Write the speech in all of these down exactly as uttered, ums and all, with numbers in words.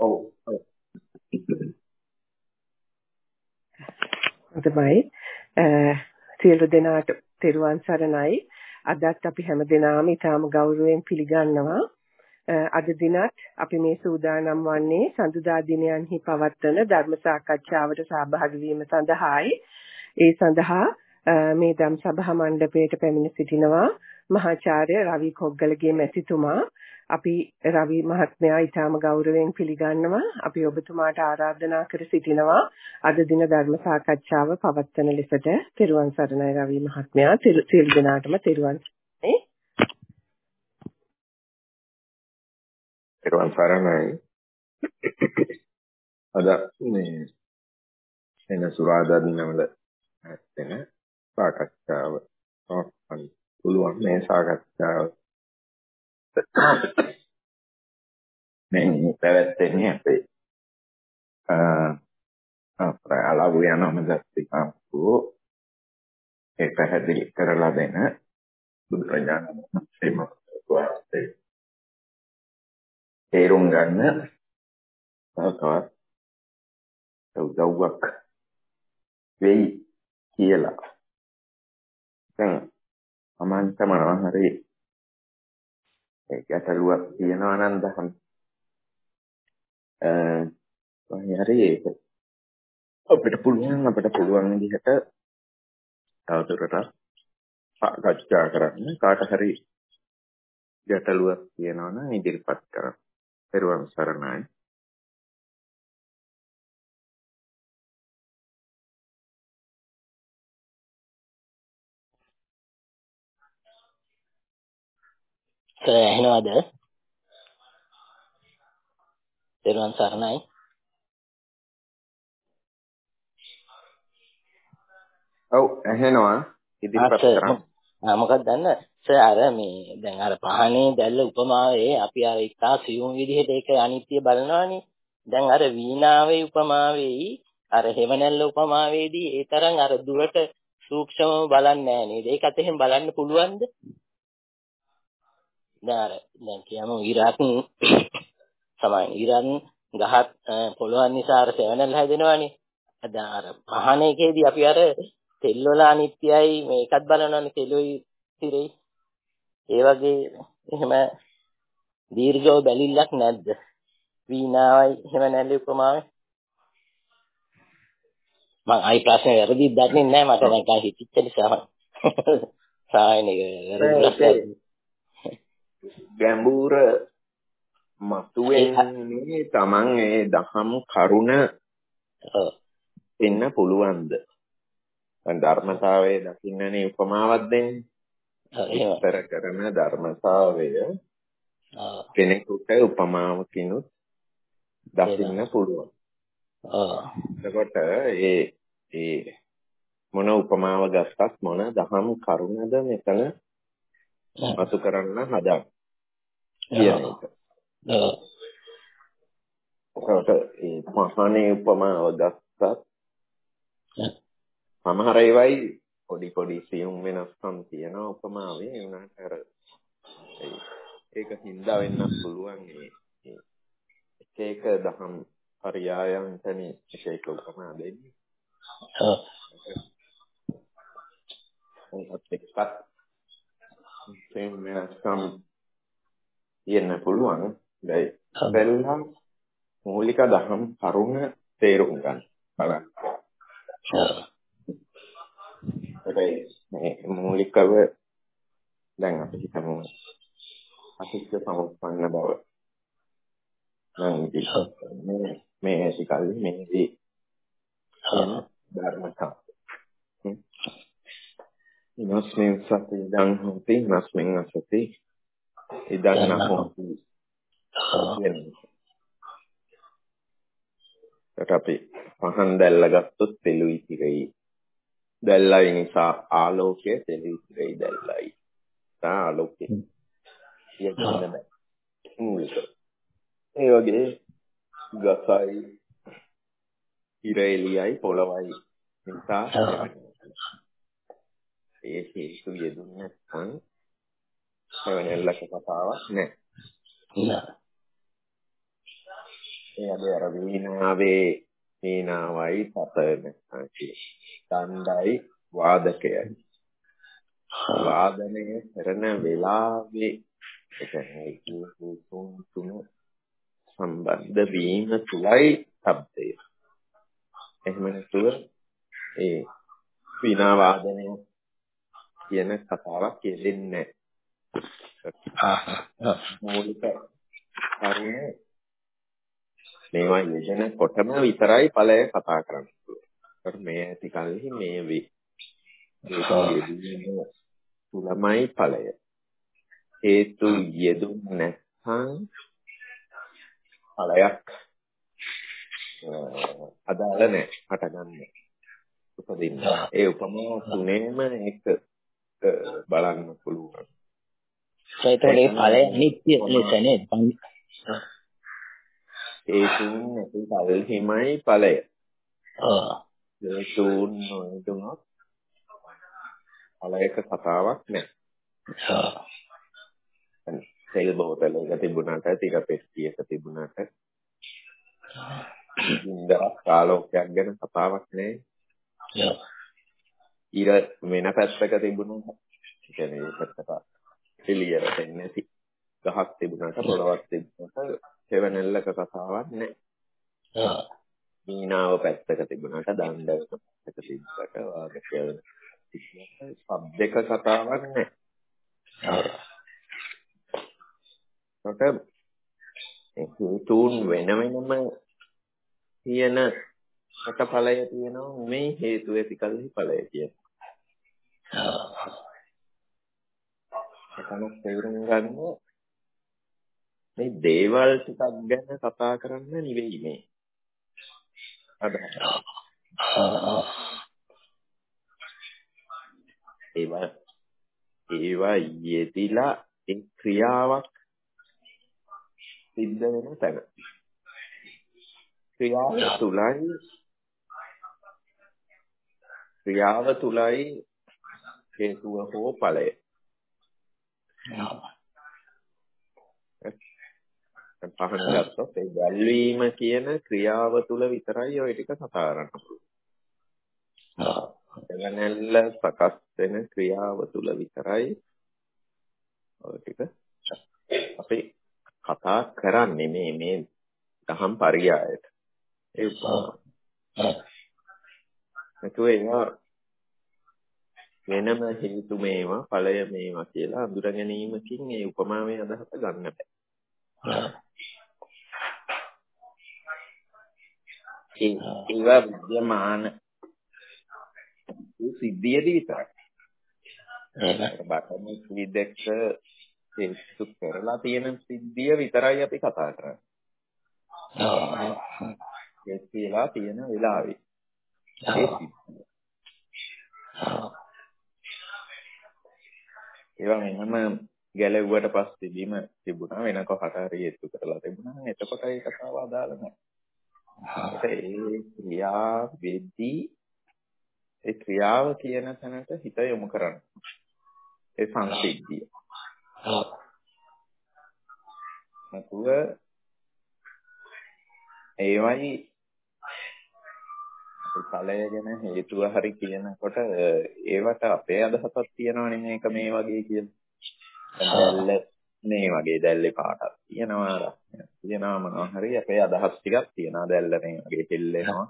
ඔව්. තමයි සියලු දෙනාට තෙරුවන් සරණයි. අදත් අපි හැම දෙනාම ඊටාම ගෞරවයෙන් පිළිගන්නවා. අද දිනත් අපි මේ සූදානම් වන්නේ සඳුදා දිනයන්හි පවත්වන ධර්ම සාකච්ඡාවට සහභාගී වීම සඳහායි. ඒ සඳහා මේ ධම් සභා මණ්ඩපයට පැමිණ සිටිනවා මහාචාර්ය රවි කොග්ගලගේ මැතිතුමා. අපි රවි මහත්මයා ඊටාම ගෞරවයෙන් පිළිගන්නවා. අපි ඔබතුමාට ආරාධනා කර සිටිනවා අද දින ධර්ම සාකච්ඡාව පවත්වන ලෙසට. තෙරුවන් සරණයි රවි මහත්මයා. සියලු දෙනාටම තෙරුවන් සරණයි. තෙරුවන් සරණයි. අද මේ එන සුරාදා දිනවල ඇත්තෙන සාකච්ඡාව ඔක්කොම පුළුවන් මේ සාකච්ඡාව මේ පැවැත්වෙන්නේ අපේ අපේ අලවු යන මැදස්තිකාවෝ ඒ පැහැදිලි කරලා දෙන බුදුරජාණන් වහන්සේ තේරුම් ගන්න තවත් උදව්වක් වෙයි කියලා. දැන් අමන්ත මොනවා හරි ඒ ගැටලුවක් තියෙනවා නම් දහම් අ හරි ඒක අපිට පුළුවන් අපිට පුළුවන් විදිහට තවදුරටත් සාකච්ඡා කරන්න. කාට හරි ගැටලුවක් තියෙනවා නම් ඉදිරිපත් කරන්න. පෙරවන් සරණයි. එහෙනවද? පෙරවන් සරණයි. ඔව් එහෙනවා ඉදිරිපත් කරන්න. ආ මොකක්ද දන්න සර් අර මේ දැන් අර පහනේ දැල්ල උපමාවේ අපි අර ඉතා සියුම් විදිහට ඒක අනිත්‍ය බලනවානේ. දැන් අර වීණාවේ උපමාවේයි අර හෙවණැල්ල උපමාවේදී ඒ තරම් අර දුරට සූක්ෂමව බලන්නේ නැහැ නේද? ඒකත් එහෙම බලන්න පුළුවන්ද? දැන් අර දැන් කියමු ඉරක් සමාන ඉරන් ගහත් පොළොවන් නිසා අර හෙවණැල්ල හැදෙනවානේ. දැන් අර පහනේකේදී අපි අර තෙල් වල අනිත්‍යයි මේකත් බලනවානේ තෙලුයි තිරෙයි. ඒ වගේ එහෙම දීර්ඝව බැලිල්ලක් නැද්ද? වීණාවයි එහෙම නැල්ලේ උපමාවේ. මම අයි ප්‍රශ්නේ වැරදිද දන්නේ නැහැ මට නිකන් හිතිච්ච නිසා. සායනික වැරදි ගැඹුර මතුවෙන්නේ Taman ඒ දහම් කරුණ දෙන්න පුළුවන්ද? දැන් ධර්මතාවයේ දකින්නනේ උපමාවක් දෙන්නේ. විස්තර කරන ධර්මතාවය කෙනෙකුට උපමාවකිනුත් දකින්න පුළුවන්. එතකොට ඒ ඒ මොන උපමාව ගත්තත් මොන දහම් කරුණද මෙතන අතු කරන්න හදා කියන එක. ඒකට ඒ මහානේ උපමාව ගත්තත් සමහර ඒවායි පොඩි පොඩි සියුම් වෙනස්කම් තියෙන උපමාවේ උනාට අර ඒක හින්දා වෙන්නත් පුළුවන් මේ එක එක දහම් පරයයන්තනේ එක එක උපමා දෙන්නේ. ඔව්. ඒකත් එක්කත් වෙනස්කම් තියෙන්න පුළුවන්. දැන් බැලුවම මූලික දහම් කරුණ තේරුම් ගන්න බලන්න. මේ මූලිකව දැන් අපි හිතමු අතිච්ච සමුප්පන්න බව. නම් මේ මේ සිකල් මේදී ධර්මතා. ඉනස්මින් සති ඉදං හොති නස්මින් අසති ඉදං නහොති. අපි පහන් දැල්ල ගත්තොත් තෙලුයි තිරෙයි. දැල්ලයි නිසා ආලෝකය තෙලුයි තිරෙයි දැල්ලයි. තා ආලෝකය. කියන්න බෑ. මූලික. ඒ වගේ ගසයි ඉරෙලියයි පොළවයි නිසා ඒ හේතු යෙදුන්නේ නැත්නම් එවැනි කතාවක් නැහැ. ඒ අද අර වීණාවේ වීණාවයි සතන ආකි දණ්ඩයි වාදකයයි වාදනය කරන වෙලාවේ ඒ කියන්නේ තුන් තුන සම්බන්ධ වීම තුලයි ශබ්දය. එහෙම නැතුව ඒ වීණා වාදනය කියන කතාවක් කියදෙන්නේ නැහැ. මූලික කරුණ මේවා යෙදෙන කොටම විතරයි ඵලය කතා කරන්නේ. ඒකට මේ ඇති කල්හි මේ වේ. ඒක යෙදීම තුලමයි ඵලය. හේතු යෙදුන්නේ නැත්නම් ඵලයක් අදාළ නැහැ. හටගන්නේ. උපදින්න. ඒ උපමා තුනේම එක බලන්න පුළුවන්. ඒතකොට ඵලය අනිත්‍ය ලෙස නේද? හේතුන් නැති කල්හිමයි ඵලය. ඔව්. හේතුන් නොදුනොත් ඵලයක කතාවක් නැහැ. ඔව්. සෙල් බෝතලයක තිබුණාට තිර පෙට්ටියක තිබුණාට ඉන්දරක් කාලෝකයක් ගැන කතාවක් නැහැ. ඔව්. ඉර වෙන පැත්තක තිබුණාට ඒ කියන්නේ ඒ පැත්තට එළියට එන්නේ නැති ගහක් තිබුණාට පොළවක් තිබුණාට සෙවණැල්ලක කතාවක් නැහැ. ඔව්. වීණාව පැත්තක තිබුණාට දණ්ඩක පැත්තක තිබ්බට වාදකය වෙන සබ්දයක කතාවක් නැහැ. ඔව්. කොට හේතුන් වෙන වෙනම තියෙන එක ඵලය තියෙනවා මේ හේතු ඇතිකල්හි ඵලය කියන්නේ. එතන තේරුම් ගන්න මේ දේවල් ටිකක් ගැන කතා කරන්න නෙවෙයි මේ. අදහස. ඒවා ඒවා යෙදිලා ඒ ක්‍රියාවක් සිද්ධ වෙන තැන. ක්‍රියාව තුලයි ක්‍රියාව තුලයි හේතුව හෝ ඵලය. පහන ගත්තොත් ඒ ගැල්වීම කියන ක්‍රියාව තුල විතරයි ওই ටික කතා කරන්න පුළුවන්. එවනැල්ල සකස් වෙන ක්‍රියාව තුල විතරයි ඔය ටික අපි කතා කරන්නේ මේ මේ දහම් පරියායට. ඒ උපමා. ඒකේවා වෙනම හේතු මේවා ඵලය මේවා කියලා අඳුර ගැනීමකින් ඒ උපමාවේ අදහස ගන්න බෑ. ඒවා විද්‍යමාන සිද්ධියදී විතරයි. ඒක බටම විදෙක්ක හේතු කරලා තියෙන සිද්ධිය විතරයි අපි කතා කරන්නේ. ඒ කියලා තියෙන වෙලාවේ. ඒ සිද්ධිය. ඒවා වෙනම ගැලෙව්වට පස්සේ බීම තිබුණා වෙන කොහට හරි හේතු කරලා තිබුණා. එතකොට ඒ කතාව අදාළ නැහැ. ඒ ක්‍රියා වෙද්දී ඒ ක්‍රියාව කියන තැනට හිත යොමු කරන්න. ඒ සංසිද්ධිය. නැතුව ඒවයි ඵලය ගැන හේතුව හරි කියනකොට ඒවට අපේ අදහසක් තියෙනවනේ මේක මේ වගේ කියලා. දැල්ල මේ වගේ දැල්ලේ පාටක් තියෙනවා. තියෙනවා මොනවා හරි අපේ අදහස් ටිකක් තියෙනවා. දැල්ල මේ වගේ දෙල්ලෙනවා.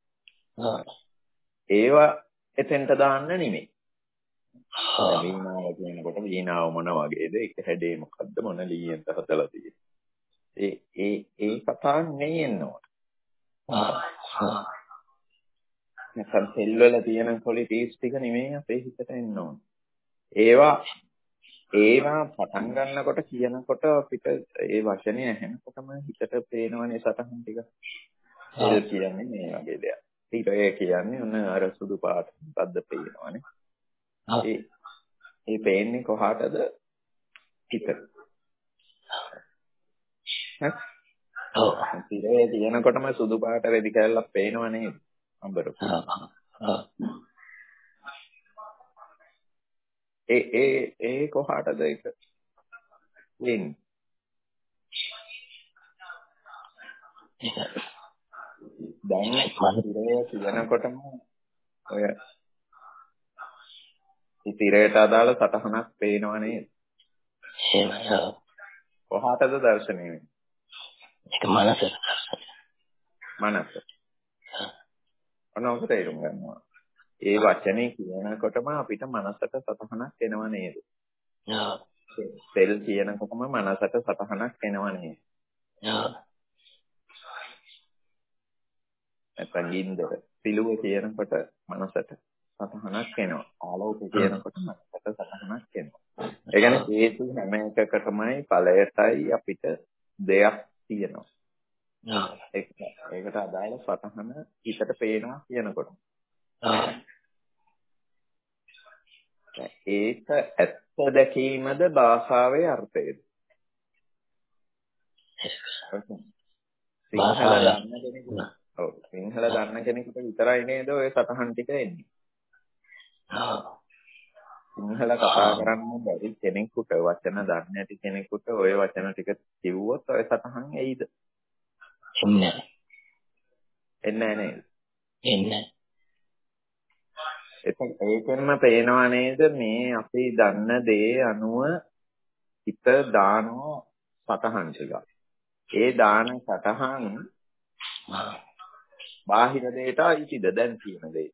ඒවා එතෙන්ට දාන්න නෙමෙයි. වීණාව කියනකොට වීණාව මොන වගේද? ඒක හැඩේ මොකද්ද? මොන ලීයෙන්ද හදලා තියෙන්නේ? ඒ ඒ ඒ කතා නෙවෙයි එන්නේ. නැත්නම් සෙල් වල තියෙන ක්වොලිටිස් ටික නෙමෙයි අපේ හිතට එන්න ඕන. ඒවා ඒවා පටන් ගන්නකොට කියනකොට අපිට ඒ වචනේ ඇහෙනකොටම හිතට පේනවනේ සතහන් ටික. සෙල් කියන්නේ මේ වගේ දෙයක්. ඊටේ කියන්නේ ඔන්න අර සුදු පාට මොකද්ද පේනවනේ. ඒ ඒ පේන්නේ කොහාටද? හිතට. හරි. ඔව්. ඊටේ කියනකොටම සුදු පාට රෙදි කැල්ලක් පේනව නේද? අඹරපු. ඒ ඒ ඒ කොහාටද ඒක? වෙන්නේ. දැන් ඉතිරේ කියනකොටම ඔය ඉතිරේට අදාළ සටහනක් පේනව නේද? එහෙමයි. කොහාටද දර්ශනය වෙන්නේ? ඒක මනසට. මනස. ඔනෝක තේරුම් ගන්නවා. ඒ වචනේ කියනකොටම අපිට මනසට සටහනක් එනව නේද? ඔව්. සෙල් කියනකොටම මනසට සටහනක් එනව නේද? ඔව්. නැත්නම් ගින්දර පිළුව කියනකොට මනසට සටහනක් එනවා. ආලෝකය කියනකොට මනසට සටහනක් එනවා. ඒ කියන්නේ හේතු හැම එකකටමයි ඵලයටයි අපිට දෙයක් තියෙනවා. ඔව්. ඒක ඒකට අදාළ සටහන හිතට පේනවා කියනකොට. ඔව්. ඒක ඇත්ත දැකීමද භාෂාවේ අර්ථයද? සිංහල දන්න කෙනෙකුට ඔව් සිංහල දන්න කෙනෙකුට විතරයි නේද ඔය සටහන් ටික එන්නේ. ඔව්. සිංහල කතා කරන්න බැරි කෙනෙකුට වචන දන්නේ නැති කෙනෙකුට ඔය වචන ටික කිව්වොත් ඔය සටහන් එයිද? එන්නේ එන්නේ නේද? එන්නේ. ඒකෙන්ම පේනවා නේද මේ අපි දන්න දේ අනුව හිත දානවා සටහන් ටික. ඒ දාන සටහන් බාහිර දෙයට අයිතිද දැන් කියන දේ?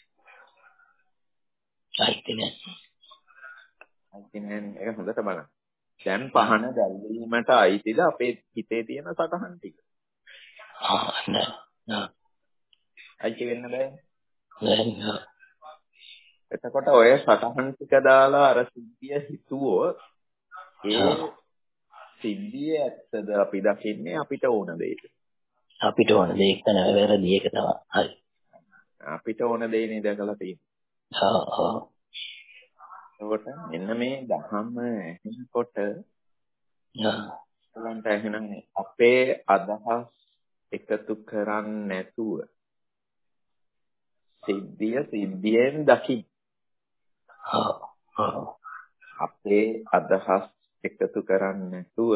අයිති නෑ. අයිති නෑ. ඒක හොඳට බලන්න. දැන් පහන දැල්වීමට අයිතිද අපේ හිතේ තියෙන සටහන් ටික? ආ නෑ. නෑ. අයිති වෙන්න බෑ. නෑ. එතකොට ඔය සටහන් ටික දාලා අර සිද්ධිය හිතුවොත් ඒ සිද්ධිය ඇත්තද අපි දකින්නේ අපිට ඕන දෙයක? අපිට ඕන දෙයක තමයි වැරදි එක තමයි. හරි. අපිට ඕන දේ නේද දැකලා තියෙන්නේ. ඔව් ඔව්. එතකොට මෙන්න මේ ධම්ම ඇහෙනකොට ඔයන්ට එහෙනම් අපේ අදහස් එකතු කරන්නේ නැතුව සිද්ධිය සිද්ධියෙන් දකින්න. ඔව් ඔව්. අපේ අදහස් එකතු කරන්නේ නැතුව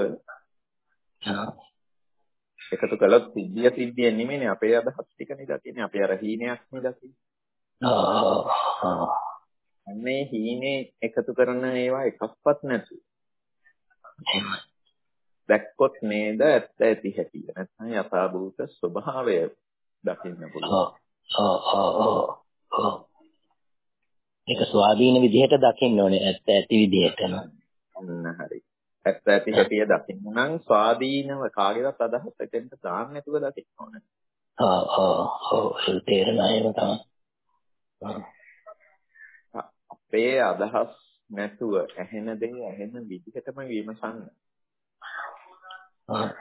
එකතු කළොත් සිද්ධිය සිද්ධියෙන් නෙමෙයි අපේ අදහස් ටික නේ දකින්නේ. අපේ අර හීනයක් නේ දකින්නේ. ඔව් ඔව්. මේ හීනේ එකතු කරන ඒවා එකක්වත් නැතු. එහෙමයි. දැක්කොත් නේද ඇත්ත ඇති හැටි. නැත්නම් යථාභූත ස්වභාවය දකින්න පුළුවන්. ඔව් ඔව් ඔව් ඔව්. ඒක ස්වාධීන විදිහට දකින්න ඕනේ ඇත්ත ඇති විදිහට නේද? අන්න හරි. ඇත්ත ඇති හැටි දකින්න නම් ස්වාධීනව කාගේවත් අදහස් එතෙන්ට දාන්න නැතුව දකින්න ඕනේ. ඔව් ඔව් ඔව් ඒක තේරෙනවා ඒක තමයි. අපේ අදහස් නැතුව ඇහෙන දේ ඇහෙන විදිහටම විමසන්න. ආ.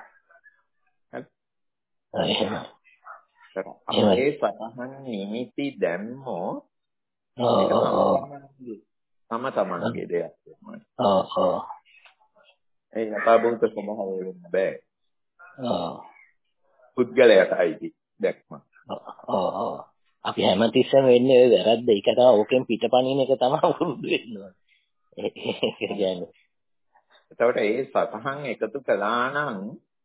එහෙමයි. අපේ සතහන් නිමිති දැම්මෝ තම තමන්ගේ දෙයක් තමයි. ඔව් ඔව්. ඒ යථාභූත ස්වභාවය වෙන්න බෑ. ඔව්. පුද්ගලයාට අයිති දැක්ම. ඔව් ඔව්. අපි හැමතිස්සෙම වෙන්නේ ඔය වැරද්ද. ඒක තමයි ඕකෙන් පිටපණින එක තමයි වුරුදු වෙන්න ඕනේ. ඒ කියන්නේ. එතකොට ඒ සතහන් එකතු කළා නම්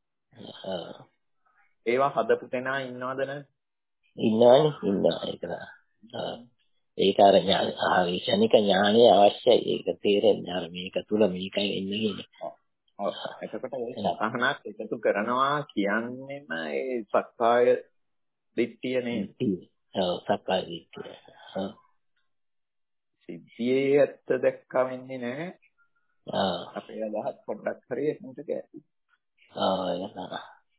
ඒවා හදපු කෙනා ඉන්නවද නැද්ද? ඉන්නවනේ ඉන්නවා ඒක තමයි. ඒක අර ඥාන ශනික ඥානය අවශ්‍යයි. ඒක තේරෙන්නේ අර මේක තුල මේකයි වෙන්නේ කියන්නේ. ඔව්. එතකොට ඒ සතහනක් එකතු කරනවා කියන්නේම ඒ සක්කාය දිට්ඨිය නේද? ඔව් සක්කාය දිට්ඨිය. ඔව්. සිද්ධියේ ඇත්ත දැක්කා වෙන්නේ නැහැ. ආ. අපේ අදහස් පොඩ්ඩක් හරි එකට කැටි. ආ ඒක තමයි.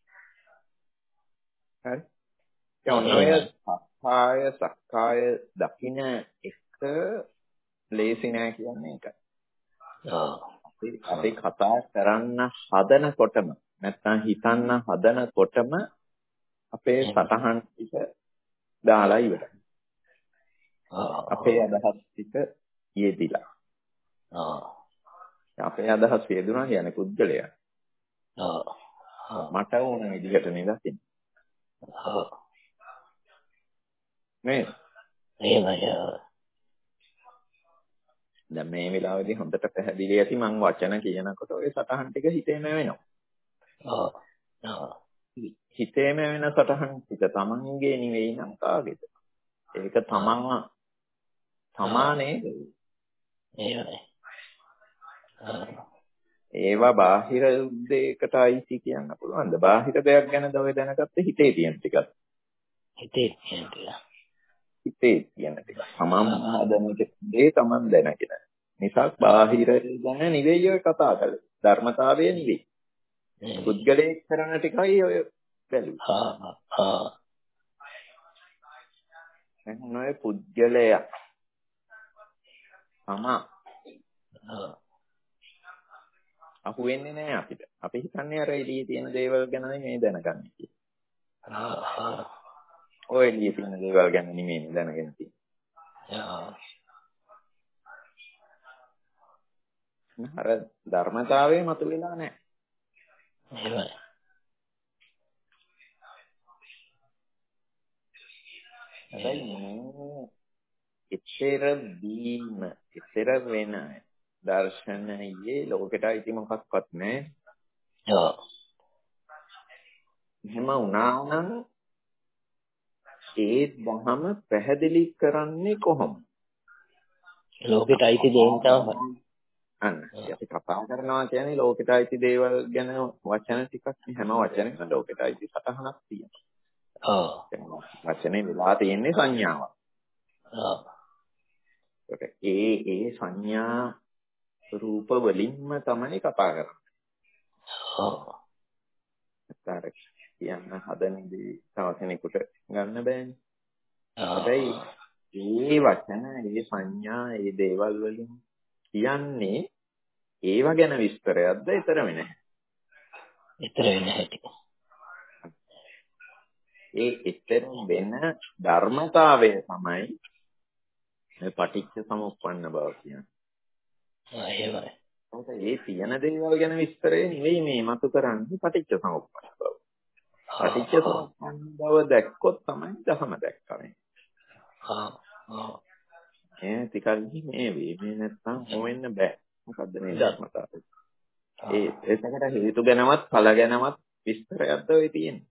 හරි. ඒ ඔන්නෝය සක්කාය සක්කාය දකින්න එක ලේසි නෑ කියන්නේ ඒකයි. ඔව්. අපි අපි කතා කරන්න හදනකොටම නැත්නම් හිතන්න හදනකොටම අපේ සතහන් ටික දාලා ඉවරයි. අපේ අදහස් ටික යෙදිලා. ඔව්. අපේ අදහස් යෙදුණා කියන්නේ පුද්ගලයා. ඔව්. මට ඕන විදිහට නේ දකින්නේ. ඔව්. නේ? එහෙමයි. දැන් මේ වෙලාවේදී හොඳට පැහැදිලි ඇති මම වචන කියනකොට ඔය සතහන් ටික හිතේම වෙනවා. ඔව්. ඔව්. හිතේම වෙන සටහන් ටික තමන්ගේ නෙවෙයි නම් කාගේද? ඒක තමන් තමා නේද? එහෙමයි. ඒවා බාහිර දෙයකට අයිති කියන්න පුළුවන්ද? බාහිර දෙයක් ගැනද ඔය දැනගත්තේ හිතේ තියෙන ටිකක්? හිතේ තියෙන ටික. හිතේ තියෙන ටික. තමන් හදන දේ තමන් දැනගෙන. නිසා බාහිර ගැන නෙවෙයි ඔය කතා කරන්නේ. ධර්මතාවය නෙවෙයි. පුද්ගලයෙක් කරන ටිකයි ඔය බැලුවේ. හා හා. එහෙනම් ඔය පුද්ගලයා තමා අහු වෙන්නේ නැහැ අපිට. අපි හිතන්නේ අර එළියේ තියෙන දේවල් ගැනයි මේ දැනගන්නේ කියලා. ඔය එළියේ තියෙන දේවල් ගැන නෙමෙයි දැනගෙන තියෙන්නේ. අර ධර්මතාවයේ මතුවලා නැහැ. එහෙමයි. හැබැයි ඉතර දීම ඉතර වෙන දර්ශනයේ ලෝකෙට අයිති මොකක්වත් නැහැ. ඔව්. එහෙම වුණා නම් ඒ ධහම පැහැදිලි කරන්නේ කොහොමද? ලෝකෙට අයිති දේන් තමයි. අන්න අපි කතා කරනවා කියන්නේ ලෝකෙට අයිති දේවල් ගැන වචන ටිකක් හැම වචනයකම ලෝකෙට අයිති සටහනක් තියෙනවා. ඔව්. වචනේ වෙලා තියෙන්නේ සංඥාවක්. ඔව්. ඒ ඒ සංඥා රූප වලින්ම තමයි කතා කරන්නේ. ඔව්. ඒතර කියන්න හදන දේ තව කෙනෙකුට ගන්න බෑනේ. හැබැයි මේ වචන, මේ සංඥා, මේ දේවල් වලින් කියන්නේ ඒව ගැන විස්තරයක්ද ඊතර වෙන්නේ. ඊතර වෙන්නේ නැහැටි. ඒ ඊතර වෙන ධර්මතාවය තමයි මේ පටිච්ච සමුප්පන්න බව කියන්නේ. ආ එහෙමයි. ඒ තියෙන දේවල් ගැන විස්තරය නෙවෙයි මේ මතු කරන්නේ පටිච්ච සමුප්පන්න බව. පටිච්ච සමුප්පන්න බව දැක්කොත් තමයි ධහම දැක්කම. ආ ආ. ඒ ටිකක් මේ වේ මේ නැත්තම් හොවෙන්න බෑ. මොකද්ද මේ ධර්මතාවය? ඒ ඒකට හේතු ගැනවත් ඵල ගැනවත් විස්තරයක්ද ඔය තියෙන්නේ.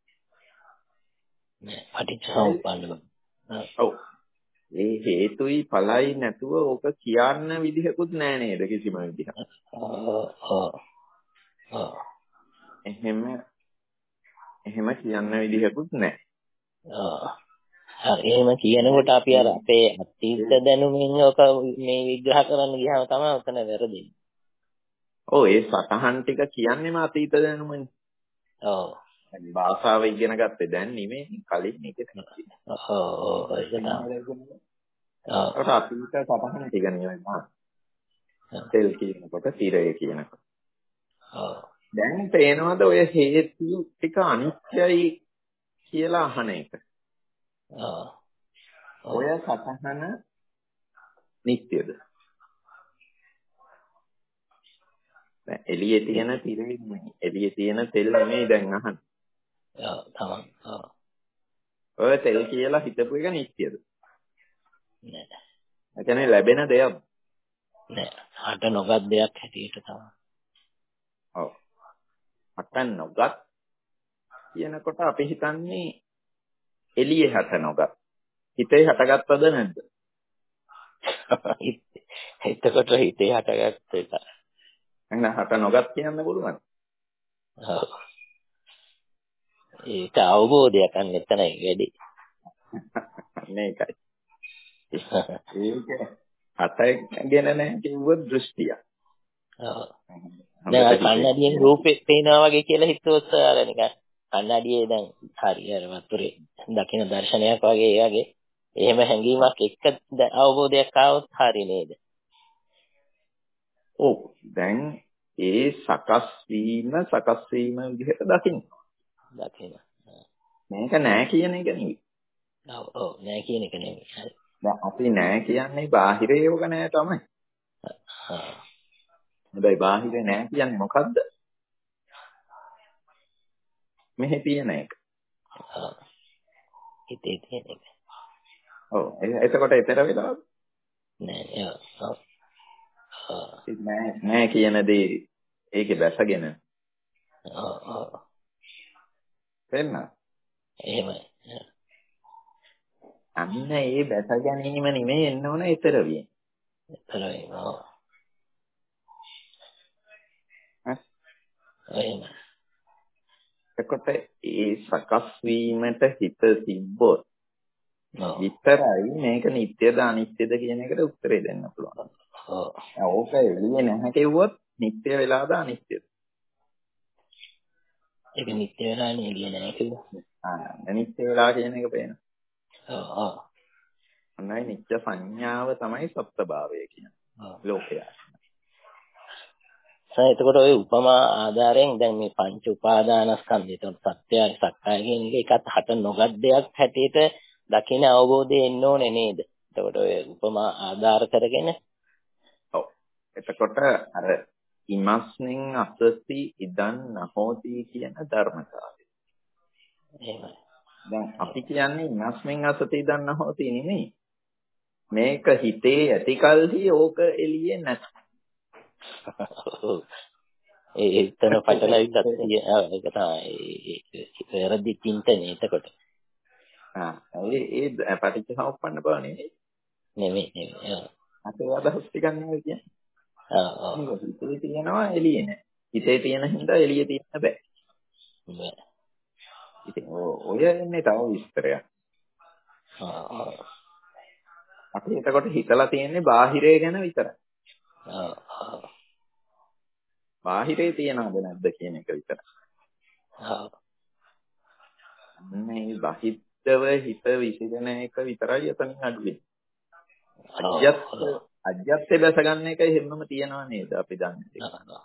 නෑ පටිච්ච සමුප්පන්න බව. ඔව්. ඒ හේතුයි ඵලයි නැතුව ඕක කියන්න විදිහකුත් නෑ නේද කිසිම විදිහක්. එහෙම එහෙම කියන්න විදිහකුත් නෑ. හරි එහෙම කියනකොට අපි අර අපේ අතීත දැනුමින් ඔක මේ විග්‍රහ කරන්න ගියාම තමයි උතන වැරදින්නේ. ඔව් ඒ සතහන් ටික කියන්නේම අතීත දැනුමනේ. ඔව්. භාෂාව ඉගෙන ගත්තේ දැන් නෙමෙයි කලින් ඉගෙන ගත්තේ. ඔව් ඔව් ඒක තමයි. ඔව්. අතීත සතහන් ටික නෙමෙයි මා. තෙල් කියනකොට තිරය කියනකොට. ඔව්. දැන් පේනවද ඔය හේතු ටික අනිත්‍යයි කියලා අහන එක. ඔව්. ඔය සතහන නිට්ටයද? දැන් එළියේ තියෙන තිරෙ නෙමෙයි. එළියේ තියෙන තෙල් නෙමෙයි දැන් අහන්නේ. ඔව් තමයි. ඔව්. ඔය තෙල් කියලා හිතපු එක නිට්ටයද? නෑ. ඒ කියන්නේ ලැබෙන දෙයක්. නෑ. හට නොගත් දෙයක් හැටියට තමයි. ඔව්. හට නොගත් කියනකොට අපි හිතන්නේ එළියේ හට නොගත්. හිතේ හටගත්තද නැද්ද? එතකොට හිතේ හටගත්ත එක. එහෙනම් හට නොගත් කියන්න පුළුවන්. ඔව්. ඒක අවබෝධයක් අන්න එතනයි වැඩි. මේකයි. ඒක හටගෙන නැහැ කිව්වොත් දෘෂ්ටිය. ඔව්. දැන් කන්නඩියෙන් රූපේ පේනවා වගේ කියලා හිතුවොත් අර නිකන් කන්නඩියේ දැන් හරි අර වතුරේ දකින දර්ශනයක් වගේ ඒ වගේ එහෙම හැඟීමක් එක්ක අවබෝධයක් ආවොත් හරි නේද? ඔව්. දැන් ඒ සකස් වීම සකස් වීම විදිහට දකින්න. දකින්න. මේක නෑ කියන එක නෙවෙයි. ඔව් ඔව් නෑ කියන එක නෙවෙයි. හරි. දැන් අපි නෑ කියන්නේ බාහිරේ යෝග නෑ තමයි. හා. හැබැයි බාහිරේ නෑ කියන්නේ මොකද්ද? මෙහි තියෙන එක. ඔව්. හිතේ තියෙන එක. ඔව්. එතකොට ඊතර වෙලාවද? නෑ ඔව්. ඔව්. නෑ නෑ කියන දේ ඒකේ දැසගෙන. ඔව් ඔව්. වෙන්න. එහෙමයි. අන්න ඒ බැස ගැනීම නෙමෙයි එන්න ඕන ඊතර විය. ඊතරයි. ඔව්. එහෙමයි. එතකොට ඒ සකස් වීමට හිත තිබ්බොත් විතරයි මේක නිට්ටයද අනිත්‍යද කියන එකට උත්තරේ දෙන්න පුළුවන්. ඔව්. ඕක එළියේ නැහැ කිව්වොත් නිට්ටය වෙලාද අනිත්‍යද? ඒක නිත්‍ය වෙලානේ එළිය නැහැ කිව්වා. ආ අනිත්‍ය වෙලා කියන එක පේනවා. ඔව් ඔව්. අන්නයි නිත්‍ය සංඥාව තමයි සත්‍යභාවය කියන්නේ. ලෝකය. සෑ එතකොට ඔය උපමා ආධාරයෙන් දැන් මේ පංච උපාදානස්කන්ධය සත්‍යයි සක්කාය කියන එක එකත් හට නොගත් දෙයක් හැටියට දකින අවබෝධය එන්න ඕනේ නේද? එතකොට ඔය උපමා ආධාර කරගෙන ඔව්. එතකොට අර ඉමස්මින් අසති ඉදන් නහෝති කියන ධර්මතාවය. එහෙමයි. දැන් අපි කියන්නේ ඉමස්මින් අසති ඉදන් නහෝති නෙමෙයි. මේක හිතේ ඇතිකල්හි ඕක එළියේ නැත. ඒ එතන පටලවිල්ලක් තියෙනවා. ඒක තමයි ඒ වැරදි චින්තනය එතකොට. ආ ඒ ඒ පටිච්චසමුප්පන්න බව නෙමෙයි. නෙමෙයි නෙමෙයි. අපේ අදහස් ටිකක් නෙමෙයි කියන්නේ. ආ ආ. මේක හිතේ තියෙනවා එළියේ නැහැ. හිතේ තියෙන හින්දා එළියේ තියෙන්න බෑ. බෑ. ඉතින් ඔය එන්නේ තව විස්තරයක්. ආ ආ. අපි එතකොට හිතලා තියෙන්නේ බාහිරය ගැන විතරයි. ආ ආ. බාහිරේ තියනවද නැද්ද කියන එක විතරයි. ආ. මේ බහිද්දව හිත විසිරෙන එක විතරයි එතනින් අඩුවේ. අජ්ජත් අජ්ජත්ේ බැස ගන්න එක හැමම තියනවා නේද අපි දන්නේ.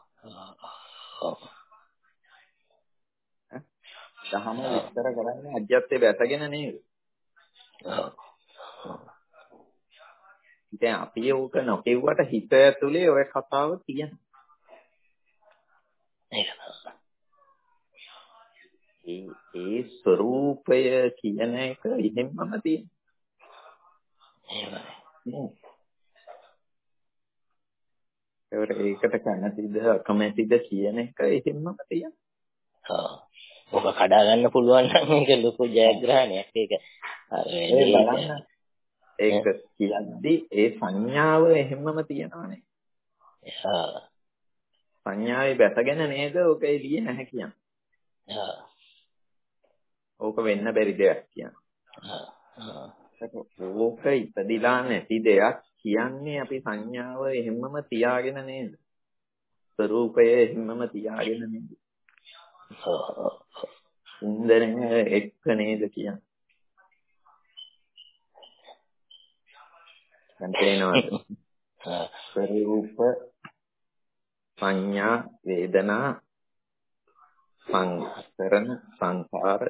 දහම විස්තර කරන්නේ අජ්ජත්ේ බැසගෙන නේද? දැන් අපි ඕක නොකියුවට හිත ඇතුලේ ඔය කතාව තියෙනවා. ඒ ඒ ස්වરૂපය කියන එක ඉහෙම්මම තියෙනවා. ඒකට කැමැතිද අකමැතිද කියන එක ඉහෙම්මම තියෙනවා. ආ. ඔබ කඩා ගන්න පුළුවන් නම් ඒක ලොකු ජයග්‍රහණයක්. ඒක අර බලන්න ඒක කියද්දි ඒ සංඥාව එහෙම්මම තියෙනවානේ. ආ. සංඥාවේ බැසගෙන නේද ඔක එළියේ නැහැ කියන්නේ. ආ. ඕක වෙන්න බැරි දෙයක් කියනවා. ආ. ඕක ඉපදිලා නැති දෙයක් කියන්නේ අපි සංඥාව එහෙම්මම තියාගෙන නේද? ස්වરૂපය එහෙම්මම තියාගෙන නේද? ඉන්දරය එක්ක නේද කියන්නේ. දැන් තේනවද? ස්වરૂප සංඥා වේදනා සංස්කරණ සංඛාර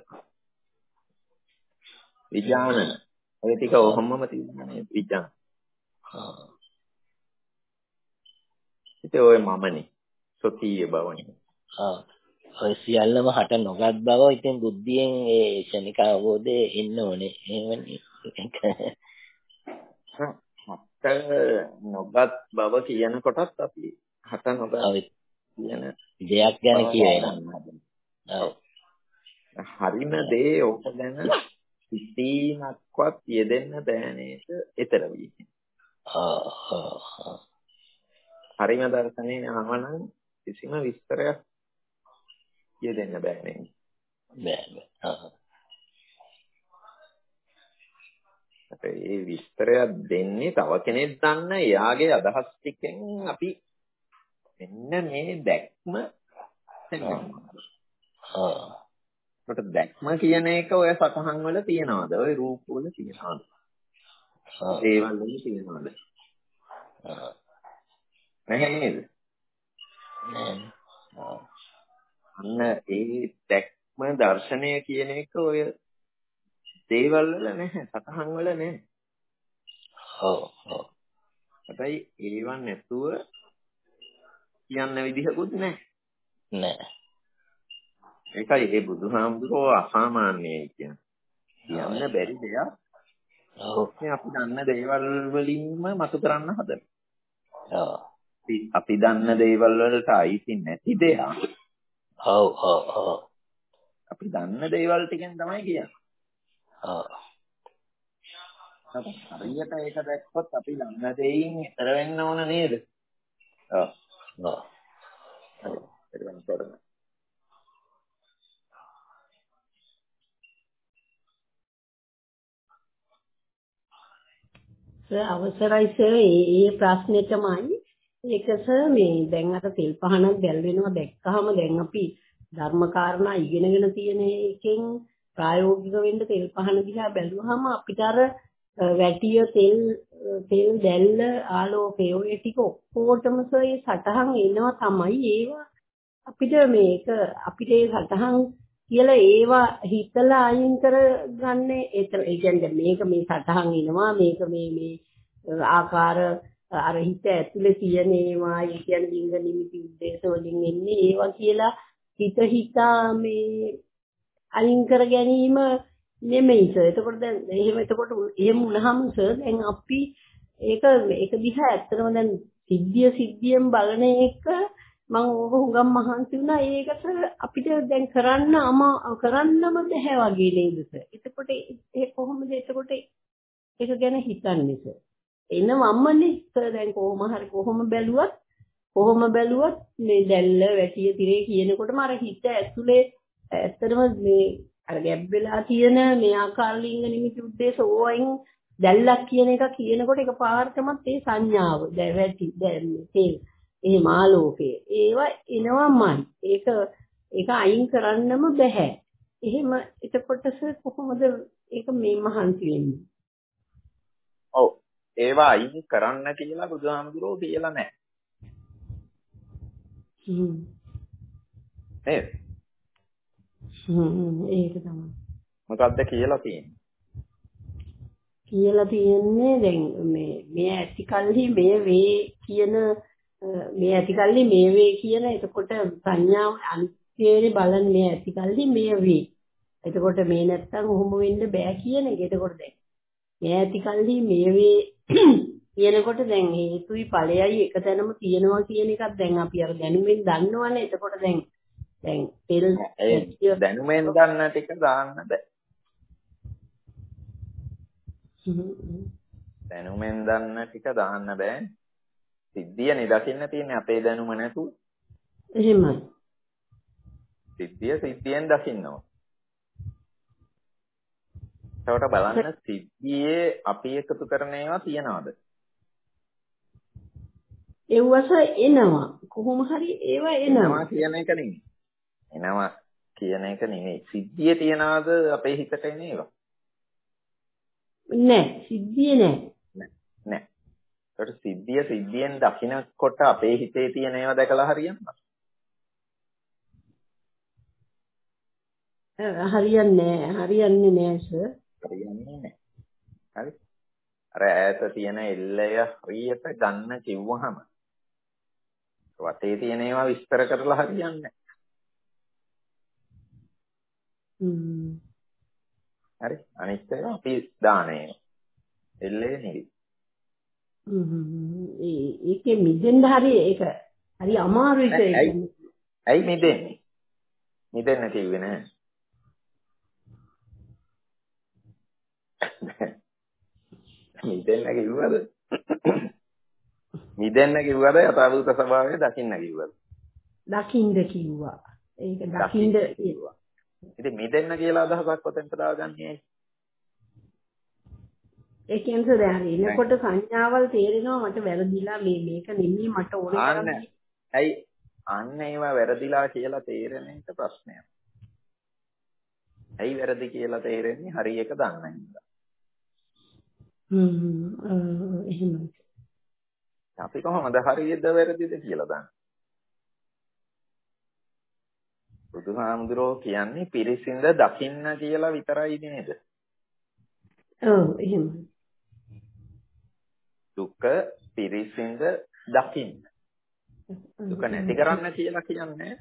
විඥාන ඔය ටික ඔහොමම තියෙනනේ විඥාන. ආ. ඒක ඔය මමනේ සොකීය බවනේ. ආ. ඔය සියල්ලම හට නොගත් බව ඉතින් බුද්ධියෙන් ඒ ශනික අවබෝධයේ එන්න ඕනේ. එහෙමනේ. හට නොගත් බව කියන කොටත් අපි හට නොගත් කියන දෙයක් ගැන කියනවා. ඔව්. හරිම දේ ඔක ගැන සිතීමක්වත් යෙදෙන්න බෑ නේද? ඊතර වෙන්නේ. ආ. හරිම දර්ශනේ ආවනම් කිසිම විස්තරයක් යෙදෙන්න බෑ නේද? බෑ බෑ. ආ. ඒ විස්තරයක් දෙන්නේ තව කෙනෙක් දන්න එයාගේ අදහස් ටිකෙන් අපි මෙන්න මේ දැක්ම ආ. ඒකට දැක්ම කියන එක ඔය සතහන් වල තියනවාද? ඔය රූප වල තියනවාද? ඒවල් වල තියනවාද? ආ. නැහැ නේද? නෑ. අන්න ඒ දැක්ම දර්ශනය කියන එක ඔය දේවල් වල නැහැ, සතහන් වල නැහැ. ඔව් ඔව්. හැබැයි ඒවන් නැතුව කියන්න විදිහකුත් නැහැ. නෑ. ඒකයි ඒ බුදුහාමුදුරුවෝ අසාමාන්‍යයි කියන්නේ. කියන්න බැරි දෙයක්. ඔව්. මේ අපි දන්න දේවල් වලින්ම මතු කරන්න හදන. ඔව්. අපි දන්න දේවල් වලට අයිති නැති දෙයක්. ඔව් ඔව් ඔව්. අපි දන්න දේවල් ටිකෙන් තමයි කියන්නේ. ඔව්. හරියට ඒක දැක්කොත් අපි දන්න දෙයින් ඈතර වෙන්න ඕන නේද? ඔව්. ඔව්. හරි. ඒක තමයි. සර් අවසරයි සර් ඒ ප්‍රශ්නෙටමයි ඒක සර් මේ දැන් අර තෙල් පහනක් දැල් වෙනවා දැක්කහම දැන් අපි ධර්ම කාරණා ඉගෙනගෙන තියෙන එකෙන් ප්‍රායෝගික වෙන්න තෙල් පහන දිහා බැලුවහම අපිට අර වැටිය තෙල් තෙල් දැල්ල ආලෝකය ඔය ටික ඔක්කොටම සර් ඒ සටහන් එනවා තමයි ඒවා අපිට මේක අපිට ඒ සටහන් කියලා ඒවා හිතලා අයින් කරගන්න ඒ කියන්නේ මේක මේ සටහන් එනවා මේක මේ මේ ආකාර අර හිත ඇතුලේ තියෙන ඒවා ඒ කියන්නේ ලිංග නිමිති උද්දේශ වලින් එන්නේ ඒවා කියලා හිත හිතා මේ අයින් කර ගැනීම නෙමෙයි සර්. එතකොට දැන් එහෙම එතකොට එහෙම වුණාම සර් දැන් අපි ඒක ඒක දිහා ඇත්තටම දැන් සිද්ධිය සිද්ධියෙන් බලන එක මම ඕක හුඟක් මහන්සි වුණා ඒකට අපිට දැන් කරන්න අමා කරන්නම බැහැ වගේ නේද සර්. එතකොට ඒ කොහොමද එතකොට ඒක ගැන හිතන්නේ සර්. එනවම්මනේ සර් දැන් කොහොම හරි කොහොම බැලුවත් කොහොම බැලුවත් මේ දැල්ල වැටිය තිරේ කියනකොටම අර හිත ඇතුලේ ඇත්තටම මේ අර ගැබ් වෙලා තියෙන මේ ආකාර ලිංග නිමිති උද්දේශ ඕවයින් දැල්ලක් කියන එක කියනකොට ඒක පාර්තමත් ඒ සංඥාව දැන් වැටි දැන් තේ ඒ මාලෝකේ ඒවා එනවමයි ඒක ඒක අයින් කරන්නම බෑ එහෙම එතකොට කොහොමද ඒක මේ මහන්සි වෙන්නේ ඔව් ඒවා අයින් කරන්න කියලා බුදුහාමුදුරුවෝ කියලා නැහැ හ්ම් නේද හ්ම් ඒක තමයි මොකක්ද කියලා තියෙන්නේ කියලා තියෙන්නේ දැන් මේ මේ ඇතිකල්හි මේ වේ කියන මේ ඇතිකල්ලි මේ වේ කියන එතකොට සංඥාව අනිත්‍යයේ බලන් මේ ඇතිකල්ලි මේ වේ. එතකොට මේ නැත්තම් ඔහොම වෙන්න බෑ කියන එක. එතකොට දැන් මේ ඇතිකල්ලි මේ වේ කියනකොට දැන් හේතුයි ඵලයයි එක තැනම තියෙනවා කියන එකක් දැන් අපි අර දැනුමින් දන්නවනේ. එතකොට දැන් දැන් තෙල් දැනුමෙන් දන්න ටික දාන්න බෑ. දැනුමෙන් දන්න ටික දාන්න බෑ. සිද්ධියනේ දකින්න තියෙන්නේ අපේ දැනුම නැතුව. එහෙමයි. සිද්ධිය සිද්ධියෙන් දකින්නවා. ඒකට බලන්න සිද්ධියේ අපි එකතු කරන ඒවා තියනවාද? ඒවස එනවා. කොහොම හරි ඒවා එනවා කියන එක නෙමෙයි. එනවා කියන එක නෙමෙයි. සිද්ධියේ තියනවාද අපේ හිතට එන ඒවා? නෑ. සිද්ධියේ නෑ. නෑ. ඒකට සිද්ධිය සිද්ධියෙන් දකින්නකොට අපේ හිතේ තියෙන ඒවා දැකලා හරියන්නේ හරියන්නේ නෑ හරියන්නේ නෑ සර් හරියන්නේ නෑ හරි අර ඈත තියෙන එල්ලය හරියට ගන්න කිව්වහම වටේ තියෙන ඒවා විස්තර කරලා හරියන්නේ හ්ම් හරි අනිත් ඒවා අපි දානේ එල්ලේ නෙවි ඒකේ මිදෙන්න හරි ඒක හරි අමාරුයි ඒක. ඇයි මිදෙන්නේ? මිදෙන්න කිව්වේ නෑ. මිදෙන්න කිව්වද? මිදෙන්න කිව්වද යථාභූත ස්වභාවය දකින්න කිව්වද? දකින්න කිව්වා. ඒක දකින්න කිව්වා. ඉතින් මිදෙන්න කියලා අදහසක් ඔතෙන්ට දාගන්නේ ඇයි? ඒ කියන්නේ දැන් එනකොට සංඥාවල් තේරෙනවා මට වැරදිලා මේ මේක නෙමෙයි මට ඕන කරන්නේ. ඇයි අන්න ඒවා වැරදිලා කියලා තේරෙන එක ප්‍රශ්නයක්. ඇයි වැරදි කියලා තේරෙන්නේ හරි එක දන්න හින්දා. හ්ම් එහෙමයි. අපි කොහොමද හරියද වැරදිද කියලා දන්නේ? බුදුහාමුදුරෝ කියන්නේ පිරිසිඳ දකින්න කියලා විතරයි නේද? ඔව් එහෙමයි. දුක පිරිසිඳ දකින්න. දුක නැති කරන්න කියලා කියන්නේ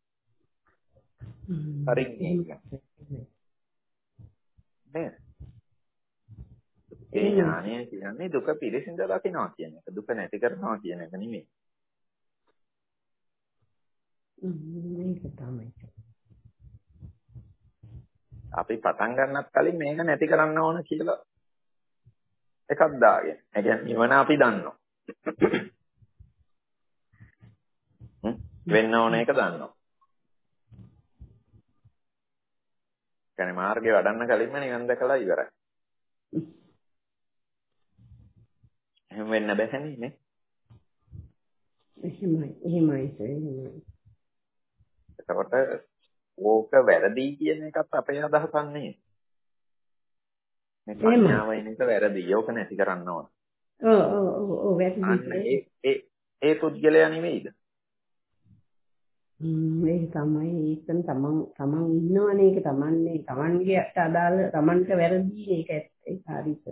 හරි නේද? ඒ ඥානය කියන්නේ දුක පිරිසිඳ දකින්නවා කියන එක. දුක නැති කරනවා කියන එක නෙමෙයි. මේක තමයි. අපි පටන් ගන්නත් කලින් මේක නැති කරන්න ඕන කියලා එකක් දාගෙන. ඒ කියන්නේ නිවන අපි දන්නවා. වෙන්න ඕන එක දන්නවා. කියන්නේ මාර්ගේ වඩන්න කලින්ම නිවන් දැකලා ඉවරයි. එහෙම වෙන්න බැහැනේ නේ. එහෙමයි එහෙමයි එහෙමයි. එතකොට ඕක වැරදි කියන එකත් අපේ අදහසක් නෙවෙයි. මේ සංඥාව එන එක වැරදි. ඕක නැති කරන්න ඕන. ඔව් ඔව් ඔව් වැරදි. ඒ ඒ ඒ පුද්ගලයා නෙවෙයිද? හ්ම් ඒක තමයි ඒකෙන් තමන් තමන් ඉන්නවනේ ඒක තමන්නේ තමන්ගේ අදාළ තමන්ට වැරදි ඒක ඒක හරියට.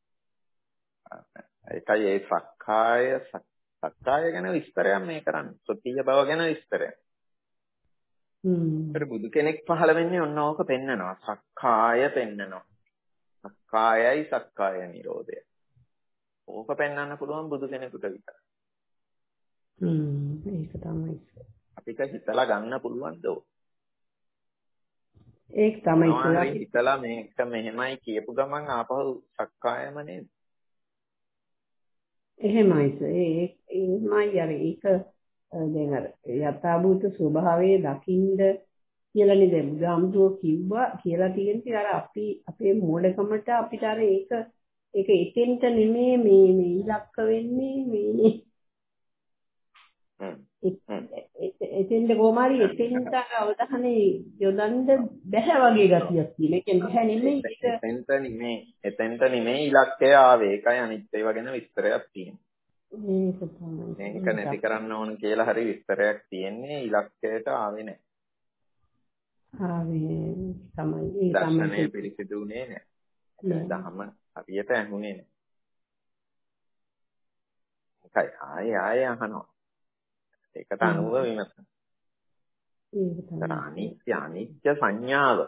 ඒකයි ඒ සක්කාය සක්කාය ගැන විස්තරයක් මේ කරන්නේ. සත්‍ය බව ගැන විස්තරයක්. හ්ම්. ඒතර බුදු කෙනෙක් පහළ වෙන්නේ ඔන්න ඕක පෙන්නනවා. සක්කාය පෙන්නනවා. සක්කායයි සක්කාය නිරෝධය. ඕක පෙන්වන්න පුළුවන් බුදු කෙනෙකුට විතරයි. හ්ම් ඒක තමයි. අපිට හිතලා ගන්න පුළුවන්ද ඕක? ඒක තමයි ඉතලා හිතලා මේක මෙහෙමයි කියපු ගමන් ආපහු සක්කායම නේද? එහෙමයි ඒ ඒමයි අර ඒක දැන් අර යථාභූත ස්වභාවයේ දකින්ද කියලා නේද බුදුහාමුදුරුවෝ කිව්වා කියලා තියෙන්නේ අර අපි අපේ මෝඩකමට අපිට අර ඒක ඒක එතෙන්ට නෙමෙයි මේ මේ ඉලක්ක වෙන්නේ මේ එතෙන්ට කොහොමරි එතෙන්ට අවධානය යොදන්න බැහැ වගේ ගතියක් තියෙන. ඒ කියන්නේ බැහැ නෙමෙයි ඒක එතෙන්ට නෙමෙයි එතෙන්ට නෙමෙයි ඉලක්කය ආවේ. ඒකයි අනිත් ඒවා ගැන විස්තරයක් තියෙන්නේ. ඒක තමයි. මේක නැති කරන්න ඕන කියලා හරි විස්තරයක් තියෙන්නේ ඉලක්කයට ආවේ නැහැ. ආවේ තමයි. ඒ තමයි. දර්ශනය පිළිසිදුුනේ නැහැ. දහම හරියට ඇහුනේ නැහැ. ඒකයි ආයේ ආයේ අහනවා. ඒකට අනුව විමසන. ඒක තමයි. අනිත්‍ය අනිත්‍ය සංඥාව.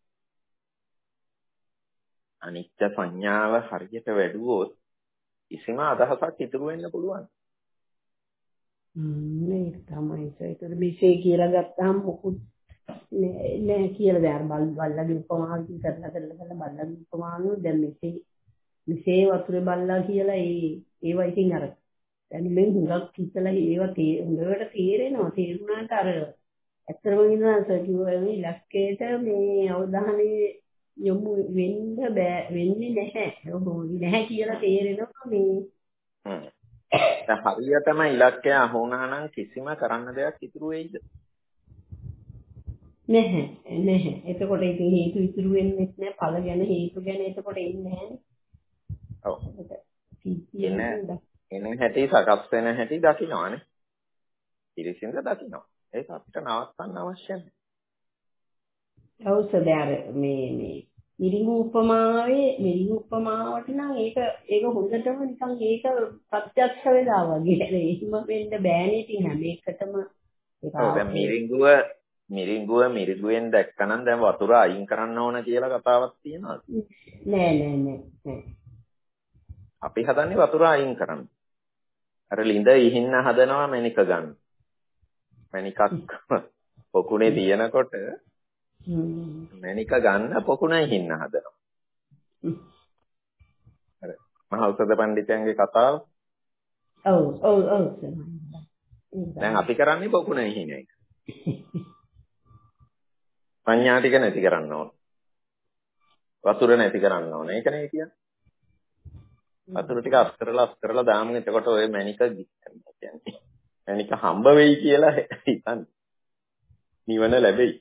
අනිත්‍ය සංඥාව හරියට වැඩුවොත් කිසිම අදහසක් ඉතුරු වෙන්න පුළුවන්. හ්ම් මේක තමයි. ඒක මෙසේ කියලා ගත්තාම මොකුත් නෑ කියලා දැන් බල් බල්ලගේ උපමාවක් කරලා කරලා කරලා බල්ලගේ උපමාවනු දැන් මෙසේ මෙසේ වතුරේ බල්ලා කියලා ඒ ඒවා ඉතින් අර දැන් මේ හුඟක් හිතලා ඒවා හොඳට තේරෙනවා. තේරුණාට අර ඇත්තම කියනවා කිව්වා මේ ඉලක්කයට මේ අවධානය යොමු වෙන්න බෑ වෙන්නේ නැහැ. නැහැ කියලා තේරෙනවා මේ. හ්ම්. දැන් හරියටම ඉලක්කය අහුණා නම් කිසිම කරන්න දෙයක් ඉතුරු වෙයිද? නැහැ. නැහැ. එතකොට ඉතින් හේතු ඉතුරු වෙන්නේ නැහැ. ඵල ගැන හේතු ගැන එතකොට එන්නේ නැහැ. ඔව්. එන හැටි සකස් වෙන හැටි දකින්නවානේ. පිළිසින්ද දකින්නවා. ඒක අපිට නවත්තන්න අවශ්‍ය නැහැ. ඔව් සදාර මේ මේ මිරිඟු උපමාවේ මිරිඟු උපමාවට නම් ඒක ඒක හොඳටම නිකන් ඒක ප්‍රත්‍යක්ෂ වෙලා වගේ. එහෙම වෙන්න බෑනේ ඉතින් හැම එකටම ඒක. ඔව් දැන් මිරිඟුව මිරිඟුව මිරිඟුවෙන් දැක්කනම් දැන් වතුර අයින් කරන්න ඕන කියලා කතාවක් තියෙනවද? නෑ නෑ නෑ. අපි හදන්නේ වතුර අයින් කරන්න. අර ලිඳ ඉහින්න හදනවා මැණික ගන්න. මැණිකක් පොකුණේ තියෙනකොට මැණික ගන්න පොකුණ ඉහින්න හදනවා. අර මහා ඖෂධ පඬිතුයන්ගේ කතාව. ඔව් ඔව් ඔව්. දැන් අපි කරන්නේ පොකුණ ඉහින එක. සංඥා ටික නැති කරන්න ඕන. වතුර නැති කරන්න ඕන. ඒකනේ කියන්නේ. වතුර ටික අස් කරලා අස් කරලා දාමු. එතකොට ඔය මැණික කියන්නේ මැණික හම්බ වෙයි කියලා හිතන්න. නිවන ලැබෙයි.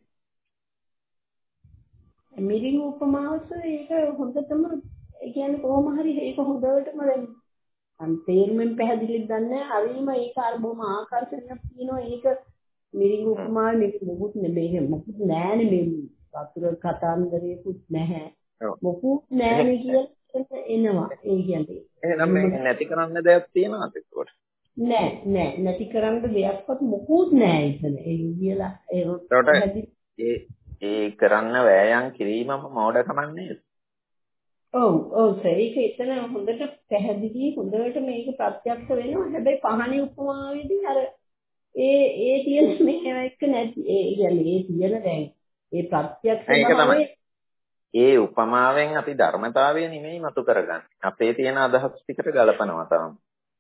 මිරිඟු උපමාවස ඒක හොඳටම ඒ කියන්නේ කොහොම හරි ඒක හොඳටම දැන් අන් තේරුමෙන් පැහැදිලිව දන්නේ හරීම ඒක අර බොහොම ආකර්ෂණයක් තියෙනවා. ඒක මිරිඟු උපමාවේ මේක මොකුත් නෙමෙයි. මොකුත් නෑනේ මේ වතුර කතාන්දරයකුත් නැහැ. මොකුත් නෑනේ කියලා එනවා. ඒ කියන්නේ එහෙනම් මේ නැති කරන්න දෙයක් තියෙනවද ඒකට? නෑ නෑ නැති කරන්න දෙයක්වත් මොකුත් නෑ ඉතන. ඒ කියලා ඒ ඒ කරන්න වෑයම් කිරීමම මෝඩකමක් නේද? ඔව් ඔව් ඒක එතන හොඳට පැහැදිලි හොඳට මේක ප්‍රත්‍යක්ෂ වෙනවා. හැබැයි පහණි උපමාවේදී අර ඒ ඒ තියෙන මේක නැති ඒ කියන්නේ ඒ තියෙන දැන් ඒ ප්‍රත්‍යක්ෂ ඒක තමයි ඒ උපමාවෙන් අපි ධර්මතාවය නෙමෙයි මතු කරගන්නේ. අපේ තියෙන අදහස් ටිකට ගලපනවා තාම.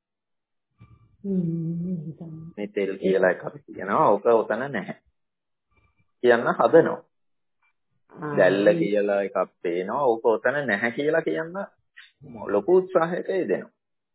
මේ තෙල් කියලා එකක් තියෙනවා. ඕක උතන නැහැ. කියන්න හදනවා. දැල්ල කියලා එකක් පේනවා. ඕක උතන නැහැ කියලා කියන්න ලොකු උත්සාහයක යෙදෙනවා.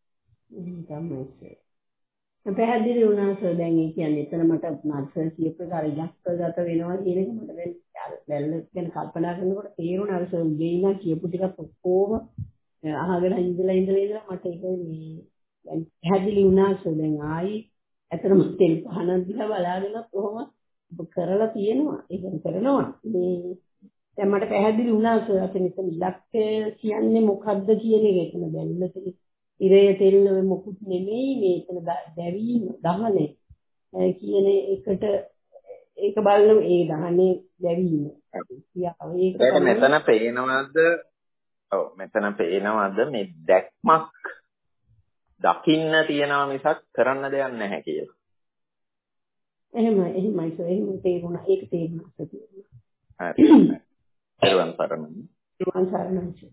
පැහැදිලි වුණා සර්. දැන් ඒ කියන්නේ එතන මට නර්සර් කියපු එක අර ඉලක්කගත වෙනවා කියන එක මට දැන් දැල්ල ගැන කල්පනා කරනකොට තේරුණා අර සර් දෙයිනා කියපු ටිකත් ඔක්කොම අහගෙන ඉඳලා ඉඳලා ඉඳලා මට ඒක මේ දැන් පැහැදිලි වුණා සර්. දැන් ආයි ඇත්තටම තෙල් පහන දිහා බලාගෙන කොහොම කරලා තියෙනවා. ඒක කරනවා. මේ දැන් මට පැහැදිලි වුණා සර්. අතන ඉතින් ඉලක්කය කියන්නේ මොකද්ද කියන එක. එතන දැල්ල ඉරය තෙල් මොකුත් නෙමෙයි මේ එතන දැවීම දහනේ කියන එකට ඒක බලන ඒ දහනේ දැවීම. ඒක මෙතන පේනවද? ඔව් මෙතන පේනවද මේ දැක්මක් දකින්න තියනවා මිසක් කරන්න දෙයක් නැහැ කියලා. එහෙමයි එහෙමයි සර්. එහෙම තේරුණා. ඒක තේරුණා සර්. හරි. ඒවන් සරණයි. ඒවන් සරණයි.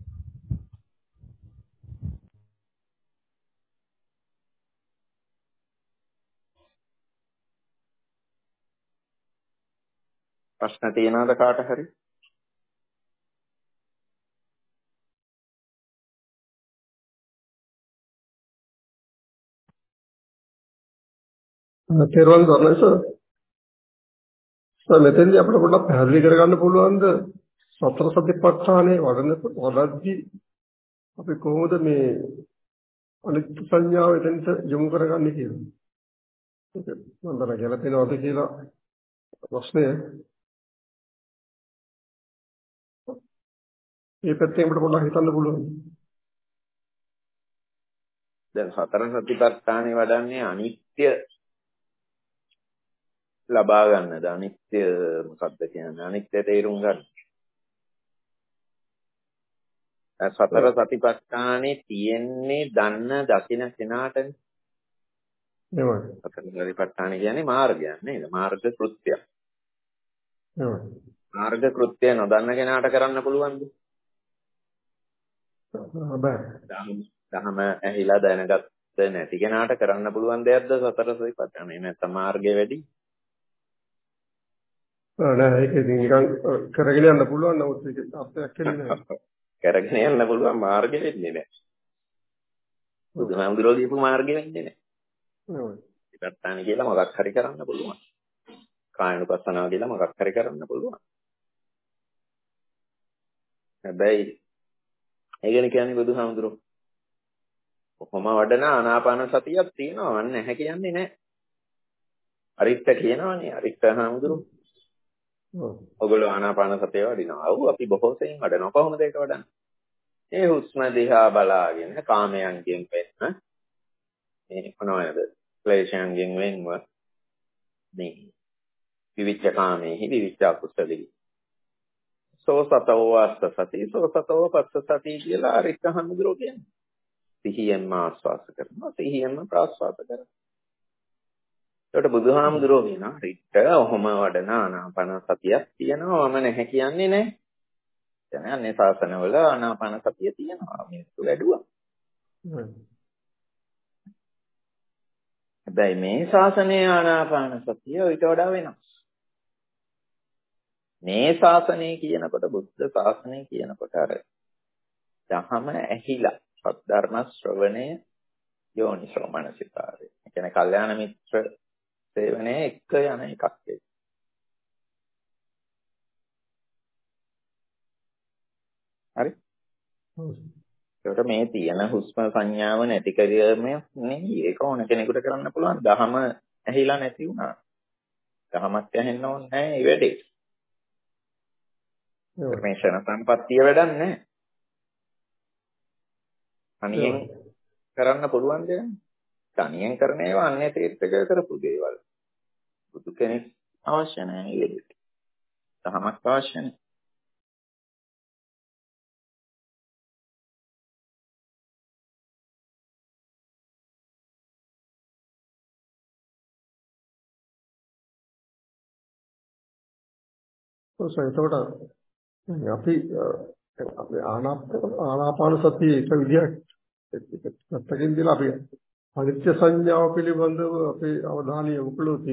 ප්‍රශ්න තියනවාද කාට හරි? තේරුවන් ගන්නයි සර්. සර් මෙතෙන්දී අපිට පොඩ්ඩක් පැහැදිලි කරගන්න පුළුවන්ද සතර සතිපට්ඨානේ වඩනකොට වඩද්දී අපි කොහොමද මේ අනිත්‍ය සංඥාව එතනට යොමු කරගන්නේ කියලා. ඒක මම දර ගැලපෙනවද කියලා ප්‍රශ්නය. මේ පැත්තෙන් අපිට පොඩ්ඩක් හිතන්න පුළුවන්. දැන් සතර සතිපට්ඨානේ වඩන්නේ අනිත්‍ය ලබා ගන්නද? අනිත්‍ය මොකක්ද කියන්නේ? අනිත්‍ය තේරුම් ගන්න. සතර සතිපට්ඨානේ තියෙන්නේ දන්න දකින්න කෙනාටනේ. එහෙමයි. සතර සතිපට්ඨානේ කියන්නේ මාර්ගයක් නේද? මාර්ග කෘත්‍යයක්. එහෙමයි. මාර්ග කෘත්‍ය නොදන්න කෙනාට කරන්න පුළුවන්ද? බෑ. දහම ඇහිලා දැනගත්ත නැති කෙනාට කරන්න පුළුවන් දෙයක්ද සතර සතිපට්ඨානේ? නැත්නම් මාර්ගය වැඩි? නෑ ඒක ඉතින් නිකන් කරගෙන යන්න පුළුවන් නමුත් ඒක අර්ථයක් වෙන්නේ නැහැ. කරගෙන යන්න පුළුවන් මාර්ගය වෙන්නේ නැහැ. බුදුහාමුදුරුවෝ දීපු මාර්ගය වෙන්නේ නැහැ. ඔව්. සතිපට්ඨාන කියලා මොකක් හරි කරන්න පුළුවන්. කායනුපස්සනාව කියලා මොකක් හරි කරන්න පුළුවන්. හැබැයි ඒකනේ කියන්නේ බුදුහාමුදුරුවෝ. කොහොම වඩන ආනාපාන සතියක් තියෙනවා වань නැහැ කියන්නේ නැහැ. අරිත්ත කියනවනේ අරිත්ත හාමුදුරුවෝ. ඔගොල්ලෝ ආනාපාන සතිය වඩිනවා. ඔව් අපි බොහෝ සෙයින් වඩනවා. කොහොමද ඒක වඩන්නේ? ඒ හුස්ම දිහා බලාගෙන කාමයන්ගෙන් වෙන්න මේ මොනවද? ක්ලේශයන්ගෙන් වෙන්ව මේ විවිච්ඡ කාමේහි විවිච්ඡ කුසලී. සෝ සතෝ වාස්ස සති සෝ සතෝ පස්ස සති කියලා අරිත්ත හාමුදුරුවෝ කියන්නේ. සිහියෙන්ම ආස්වාස කරනවා සිහියෙන්ම ප්‍රාස්වාස කරනවා. ඒකට බුදුහාමුදුරුවෝ කියනවා රිට ඔහොම වඩන ආනාපාන සතියක් තියෙනවා මම නැහැ කියන්නේ නැහැ. දැන් අනේ ශාසනවල ආනාපාන සතිය තියෙනවා මිනිස්සු වැඩුවා. හැබැයි මේ ශාසනයේ ආනාපාන සතිය ඊට වඩා වෙනස්. මේ ශාසනය කියනකොට බුද්ධ ශාසනය කියනකොට අර දහම ඇහිලා සද්ධර්ම ශ්‍රවණය යෝනිසෝ මනසිකාරය. ඒ කියන්නේ කල්යාණ මිත්‍ර සේවනයේ එක යන එකක් ඒක. හරි? ඒකට මේ තියෙන හුස්ම සංඥාව නැති කිරීම නෙවෙයි. ඒක ඕන කෙනෙකුට කරන්න පුළුවන්. දහම ඇහිලා නැති වුණා. දහමක් ඇහෙන්න ඕනේ නැහැ මේ වැඩේ. මේ ශරණ සම්පත්තිය වැඩක් නැහැ. තනියෙන් කරන්න පුළුවන් දෙයක්. තනියෙන් කරන ඒවා අන්‍ය තීර්ථක කරපු දේවල්. බුදු කෙනෙක් අවශ්‍ය නැහැ ඒකට. දහමක් අවශ්‍ය නැහැ. ඔව් සර්. එතකොට අපි අපි ආනාපාන සතිය එක විදිහක් පැත්තකින් දාලා අපි අනිත්‍ය සංඥාව පිළිබඳව අපේ අවධානය යොමු කළොත්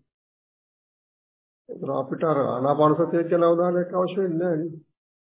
ඒක අපිට අර ආනාපාන සතිය කියන අවධානයක් අවශ්‍ය වෙන්නේ නැහැ නේ.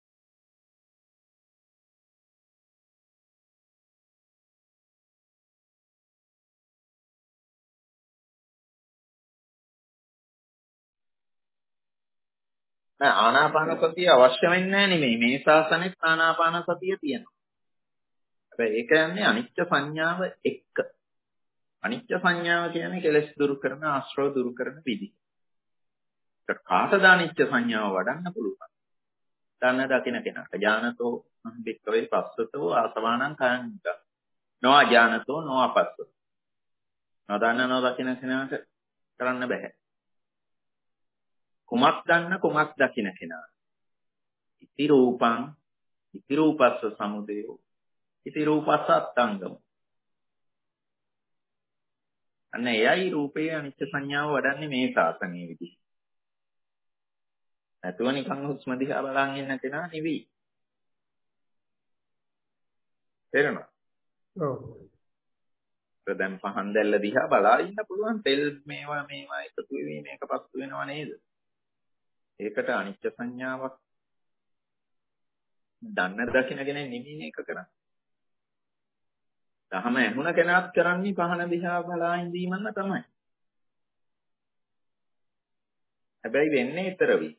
නෑ ආනාපාන සතිය අවශ්‍ය වෙන්නේ නැහැ නෙමෙයි. මේ ශාසනෙත් ආනාපාන සතිය තියෙනවා. හැබැයි ඒක යන්නේ අනිත්‍ය සංඥාව එක්ක. අනිත්‍ය සංඥාව කියන්නේ කෙලෙස් දුරු කරන ආශ්‍රව දුරු කරන විදි. ඒක කාටද අනිත්‍ය සංඥාව වඩන්න පුළුවන්? දන්න දකින කෙනාට. ඥානතෝ බික්කවේ පස්සතෝ ආසවානං කයං නෝ අඥානතෝ නෝ අපස්සතෝ. නොදන්න නොදකින කෙනාට කරන්න බෑ. කුමක් දන්න කුමක් දකින කෙනා. ඉති රූපං ඉති රූපස්ස සමුදයෝ ඉති රූපස්ස අත්තංගම. අන්න එයයි රූපයේ අනිත්‍ය සංඥාව වඩන්නේ මේ ශාසනයේ විදිහ. නැතුව නිකන් හුස්ම දිහා බලන් ඉන්න කෙනා නෙවෙයි. තේරෙනවද? ඔව්. දැන් පහන් දැල්ල දිහා බලා ඉන්න පුළුවන්. තෙල් මේවා මේවා එකතු වෙවි මේක පස්සු වෙනව නේද? ඒකට අනිත්‍ය සංඥාවක් දන්න දකින්න කෙනෙක් නෙමෙයි මේක කරන්නේ. දහම ඇහුණ කෙනාත් කරන්නේ පහන දිහා බලා ඉඳීමම තමයි. හැබැයි වෙන්නේ ඊතර වී.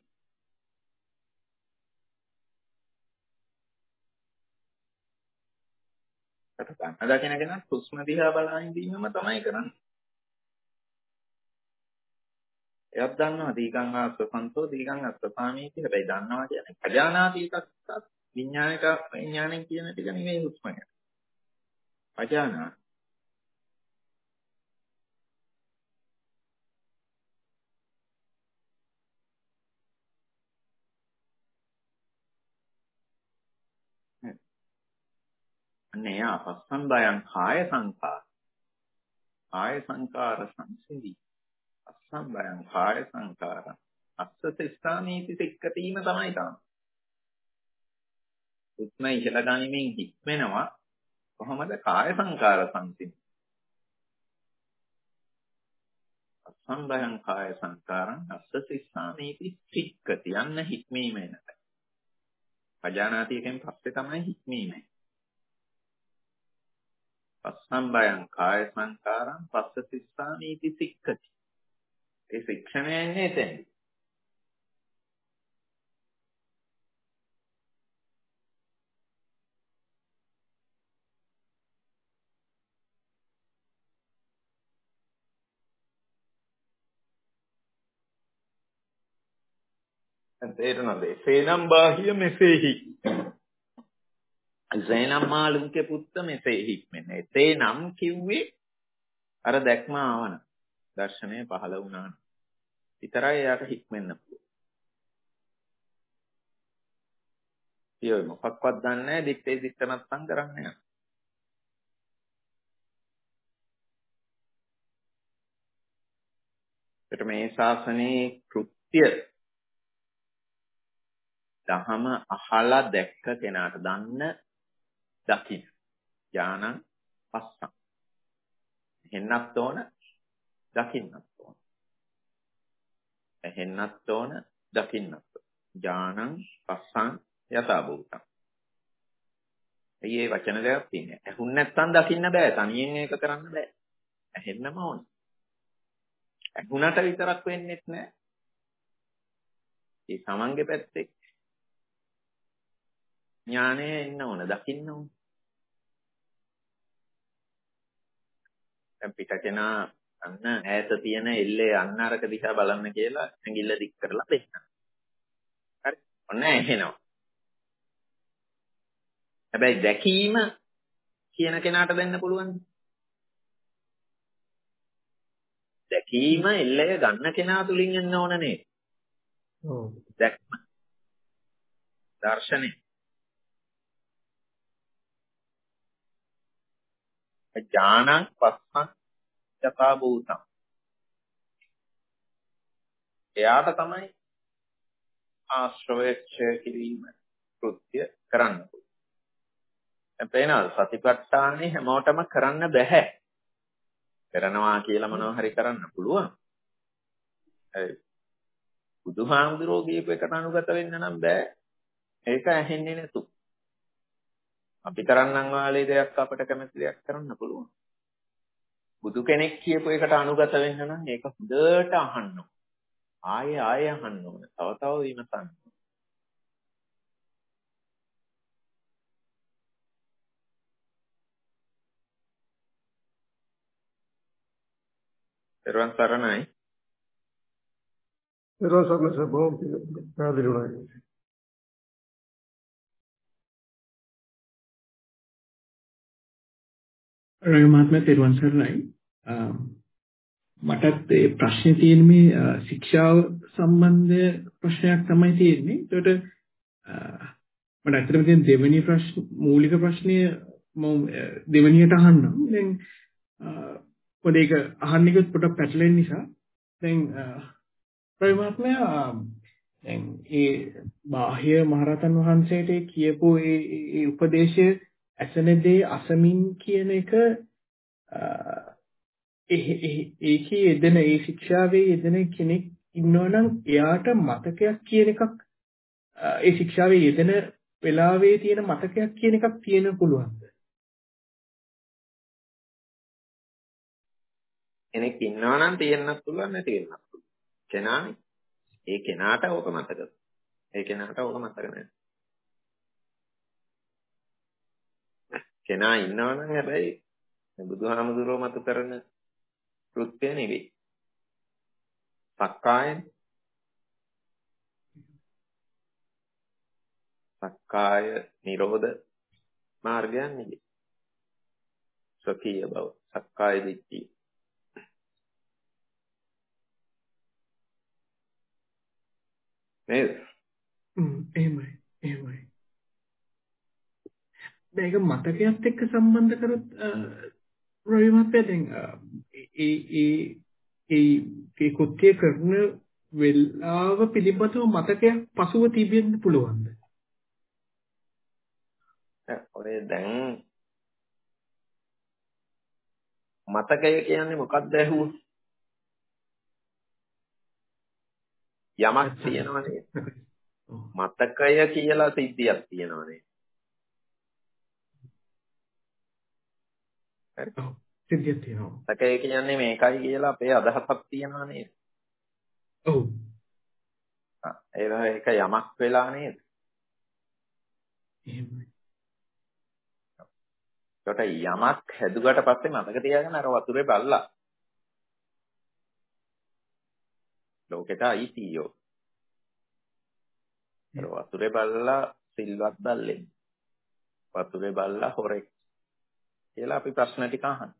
දන්න දකින්න කෙනාත් හුස්ම දිහා බලා ඉඳීමම තමයි කරන්නේ. එයක් දන්නවා දීගං ආස්වසන්තෝ දීගං අස්සසාමීති. හැබැයි දන්නවා කියන්නේ අජානාති එකක් විඥානික විඥාණය කියන ටික නෙමෙයි හුස්ම ගැන. අජානා අනේ අපස්සම් බයං කාය සංඛාර කාය සංඛාර සංසිඳි අස්සම් බයං කාය සංඛාර අස්සත ස්ථානීති සික්කතීම තමයි තමයි. උත්ම ඉහළ ගනිමින් හික්මෙනවා කොහොමද කාය සංඛාර සංසිඳි. අස්සම් බයං කාය සංඛාරං අස්සත ස්ථානීති සික්කති යන්න හික්මීම එනට. අජානාති එකෙන් පස්සේ තමයි හික්මීම. අස්සම් බයං කාය සංඛාරං පස්සති ස්ථානීති සික්කති. ඒ ශික්ෂණය එන්නේ එතෙන්දී. තේරුණාද? සේනම් බාහිය මෙසේහි. සේනම් මාළුන්ගේ පුත්ත මෙසේ හික්මන්නේ. සේනම් කිව්වේ අර දැක්ම ආවන. දර්ශනය පහළ වුණා. විතරයි යාට හික්මෙන්න පුළුවන්. ඊයෝ මොකක්වත් දන්නේ නැහැ. දිත්තේ දිත්ත නැත්තම් කරන්නේ නැහැ. ඒකට මේ ශාසනයේ කෘත්‍ය දහම අහලා දැක්ක කෙනාට දන්න දකින්න. ඥානං පස්සං. හෙන්නත් ඕන දකින්නත් ඕන. ඇහෙන්නත් ඕන දකින්නත් ඕන. ඥානං පස්සං යථා භූතං. මේ වචන දෙකක් තියෙනවා. ඇහුන් නැත්තම් දකින්න බෑ. තනියෙන් ඒක කරන්න බෑ. ඇහෙන්නම ඕන. ඇහුණට විතරක් වෙන්නේත් නෑ. ඒ තමන්ගේ පැත්තේ ඥානය එන්න ඕන, දකින්න ඕන. දැන් පිටකෙනා අන්න ඈත තියෙන එල්ලේ අන්න අරක දිහා බලන්න කියලා ඇඟිල්ල දික් කරලා දෙන්න. හරි. ඔන්න ඇහෙනවා. හැබැයි දැකීම කියන කෙනාට දෙන්න පුළුවන්. දැකීම එල්ලය ගන්න කෙනා තුලින් එන්න ඕන නේ. ඔව්. දැක්ම. දර්ශනේ. ඥානං පස්සං යථා භූතං. එයාට තමයි ආශ්‍රවය ක්ෂය කිරීම කෘත්‍ය කරන්න පුළුවන්. දැන් පේනවා සතිපට්ඨානේ හැමෝටම කරන්න බෑ. කරනවා කියලා මොනවා හරි කරන්න පුළුවන්. ඒ බුදුහාමුදුරුවෝ කියපු එකට අනුගත වෙන්න නම් බෑ. ඒක ඇහෙන්නේ නැතු. අපි කරන්නම් වාලේ දෙයක් අපිට කැමති දෙයක් කරන්න පුළුවන්. බුදු කෙනෙක් කියපු එකට අනුගත වෙන්න නම් ඒක හොඳට අහන්න ඕන. ආයෙ ආයෙ අහන්න ඕන. තව තව විමසන්න. පෙරවන් සරණයි. පෙරවන් සරණයි සර් බොහොම පැහැදිලි වුණා. රවි මහත්මයා පෙරවන් සරණයි. මටත් ඒ ප්‍රශ්නේ තියෙන මේ ශික්ෂාව සම්බන්ධ ප්‍රශ්නයක් තමයි තියෙන්නේ. ඒකට මට ඇත්තටම තියෙන දෙවෙනි ප්‍රශ්න මූලික ප්‍රශ්නය මම දෙවෙනියට අහන්නම්. දැන් පොඩි එක අහන්න ගියොත් පොඩක් පැටලෙන නිසා දැන් රවි මහත්මයා දැන් ඒ බාහ්‍ය මහරහතන් වහන්සේට කියපු ඒ ඒ උපදේශය ඇසෙනදී අසමින් කියන එක ඒකේ යෙදෙන ඒ ශික්ෂාවේ යෙදෙන කෙනෙක් ඉන්නවනම් එයාට මතකයක් කියන එකක් ඒ ශික්ෂාවේ යෙදෙන වෙලාවේ තියෙන මතකයක් කියන එකක් තියෙන්න පුළුවන්ද? කෙනෙක් ඉන්නවා නම් තියෙන්නත් පුළුවන් නැති වෙන්නත් පුළුවන්. කෙනානේ. ඒ කෙනාට ඕක මතකද? ඒ කෙනාට ඕක මතක නැහැ. කෙනා ඉන්නවා නම් හැබැයි බුදුහාමුදුරුවෝ මතු කරන කෘත්‍ය නෙවෙයි. සක්කාය සක්කාය නිරෝධ මාර්ගයන් නෙවෙයි. සකීය බව සක්කාය දිට්ඨිය. නේද? හ්ම් එහෙමයි එහෙමයි. මේක මතකයත් එක්ක සම්බන්ධ කරොත් රවි මහත්තයා දැන් ඒ ඒ ඒ කෘත්‍ය කරන වෙලාව පිළිබඳව මතකයක් පසුව තිබෙන්න පුළුවන්ද? ඔය දැන් මතකය කියන්නේ මොකක්ද ඇහුවොත්? යමක් තියෙනවනේ. මතකය කියලා සිද්ධියක් තියෙනවනේ. හරි. සිද්ධියක් තියෙනවා. මතකය කියන්නේ මේකයි කියලා අපේ අදහසක් තියෙනවා නේද? ඔව්. ආ ඒක යමක් වෙලා නේද? එහෙමයි. ඒකට යමක් හැදුවට පස්සේ මතක තියාගන්න අර වතුරේ බල්ලා. ලෝකෙට අයිතියෝ. අර වතුරේ බල්ලා සිල්වත් බල්ලෙක්. වතුරේ බල්ලා හොරෙක්. කියලා අපි ප්‍රශ්න ටික අහනවා.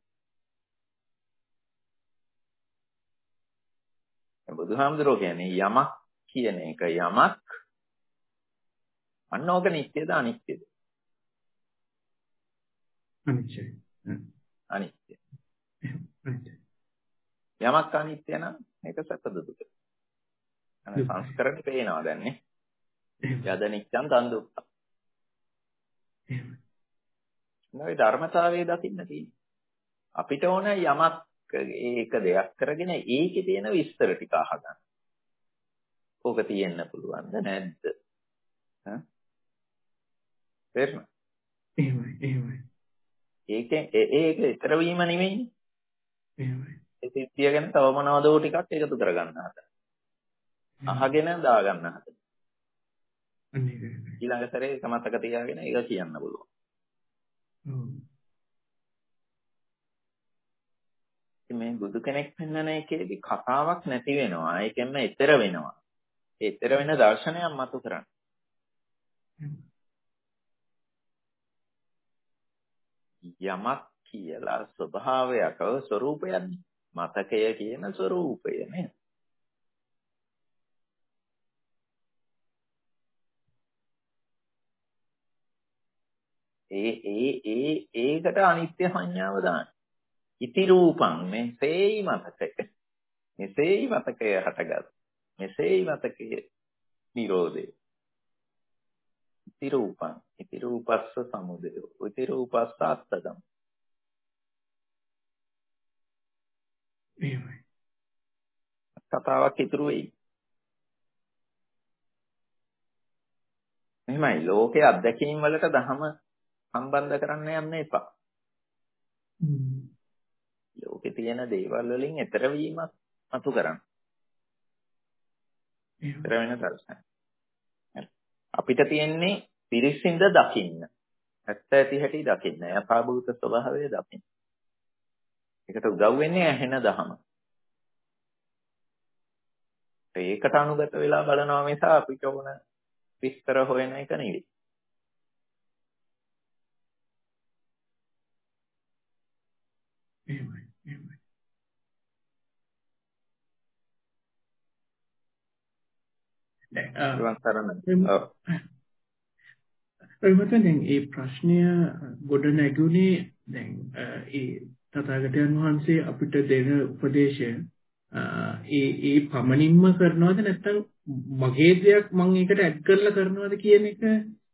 බුදුහාමුදුරුවෝ කියන්නේ යමක් කියන එක යමක් අන්නෝක නිත්‍යද අනිත්‍යද? අනිත්‍යයි. අනිත්‍ය. අනිත්‍ය. යමක් අනිත්‍ය නම් මේක සැපද දුක? අනේ සංස්කරණේ පේනවා දැන් නේ. යද නිච්ඡන් තන් දුක්ඛ. මේ ධර්මතාවයේ දකින්න තියෙන්නේ. අපිට ඕන යමක් ඒක දෙයක් කරගෙන ඒකේ තියෙන විස්තර ටික අහගන්න. ඕක තියෙන්න පුළුවන්ද නැද්ද? හා? තේරුණා? එහෙමයි එහෙමයි. ඒකෙන් ඒක ඊතර වීම නෙමෙයි. එහෙමයි. ඒ සිද්ධිය ගැන තව මොනවදෝ ටිකක් එකතු කරගන්න හදන්න. අහගෙන දාගන්න හදන්න. අනිත් ඊළඟ සැරේ ඒක මතක තියාගෙන ඒක කියන්න පුළුවන්. ඔව්. මේ බුදු කෙනෙක් පෙන්වන එකේදී කතාවක් නැති වෙනවා. ඒකෙන්ම ඊතර වෙනවා. ඒ ඊතර වෙන දර්ශනයක් මතු කරන්න. යමක් කියලා ස්වභාවයක ස්වરૂපයක් මතකය කියන ස්වરૂපය නේද? ඒ ඒ ඒ ඒකට අනිත්‍ය සංඥාව දාන්න. ඉති රූපං මෙසේයි මතකය. මෙසේයි මතකය හටගත්. මෙසේයි මතකය නිරෝධය. ඉති රූපං ඉති රූපස්ස සමුදය ඉති රූපස්ස අත්තදම්. එහෙමයි. කතාවක් ඉතුරු වෙයි. එහෙමයි ලෝකයේ අත්දැකීම් වලට ධම සම්බන්ධ කරන්න යන්න එපා. ලෝකේ තියෙන දේවල් වලින් ඈතර වීමක් අතු කරන්න. ඈතර වෙන දර්ශනය. අපිට තියෙන්නේ පිරිසිඳ දකින්න. ඇත්ත ඇති හැටි දකින්න. යථාභූත ස්වභාවය දකින්න. ඒකට උදව් වෙන්නේ ඇහෙන දහම. ඒකට අනුගත වෙලා බලනවා මිස අපිට ඕන විස්තර හොයන එක නෙවෙයි. එහෙමයි එහෙමයි. දැන් අ ඔය මතෙන් මේ ප්‍රශ්නය ගොඩ නැගුණේ දැන් ඒ තථාගතයන් වහන්සේ අපිට දෙන උපදේශය ඒ ඒ පමණින්ම කරනවද නැත්නම් මගේ දෙයක් මම ඒකට ඇඩ් කරලා කරනවද කියන එක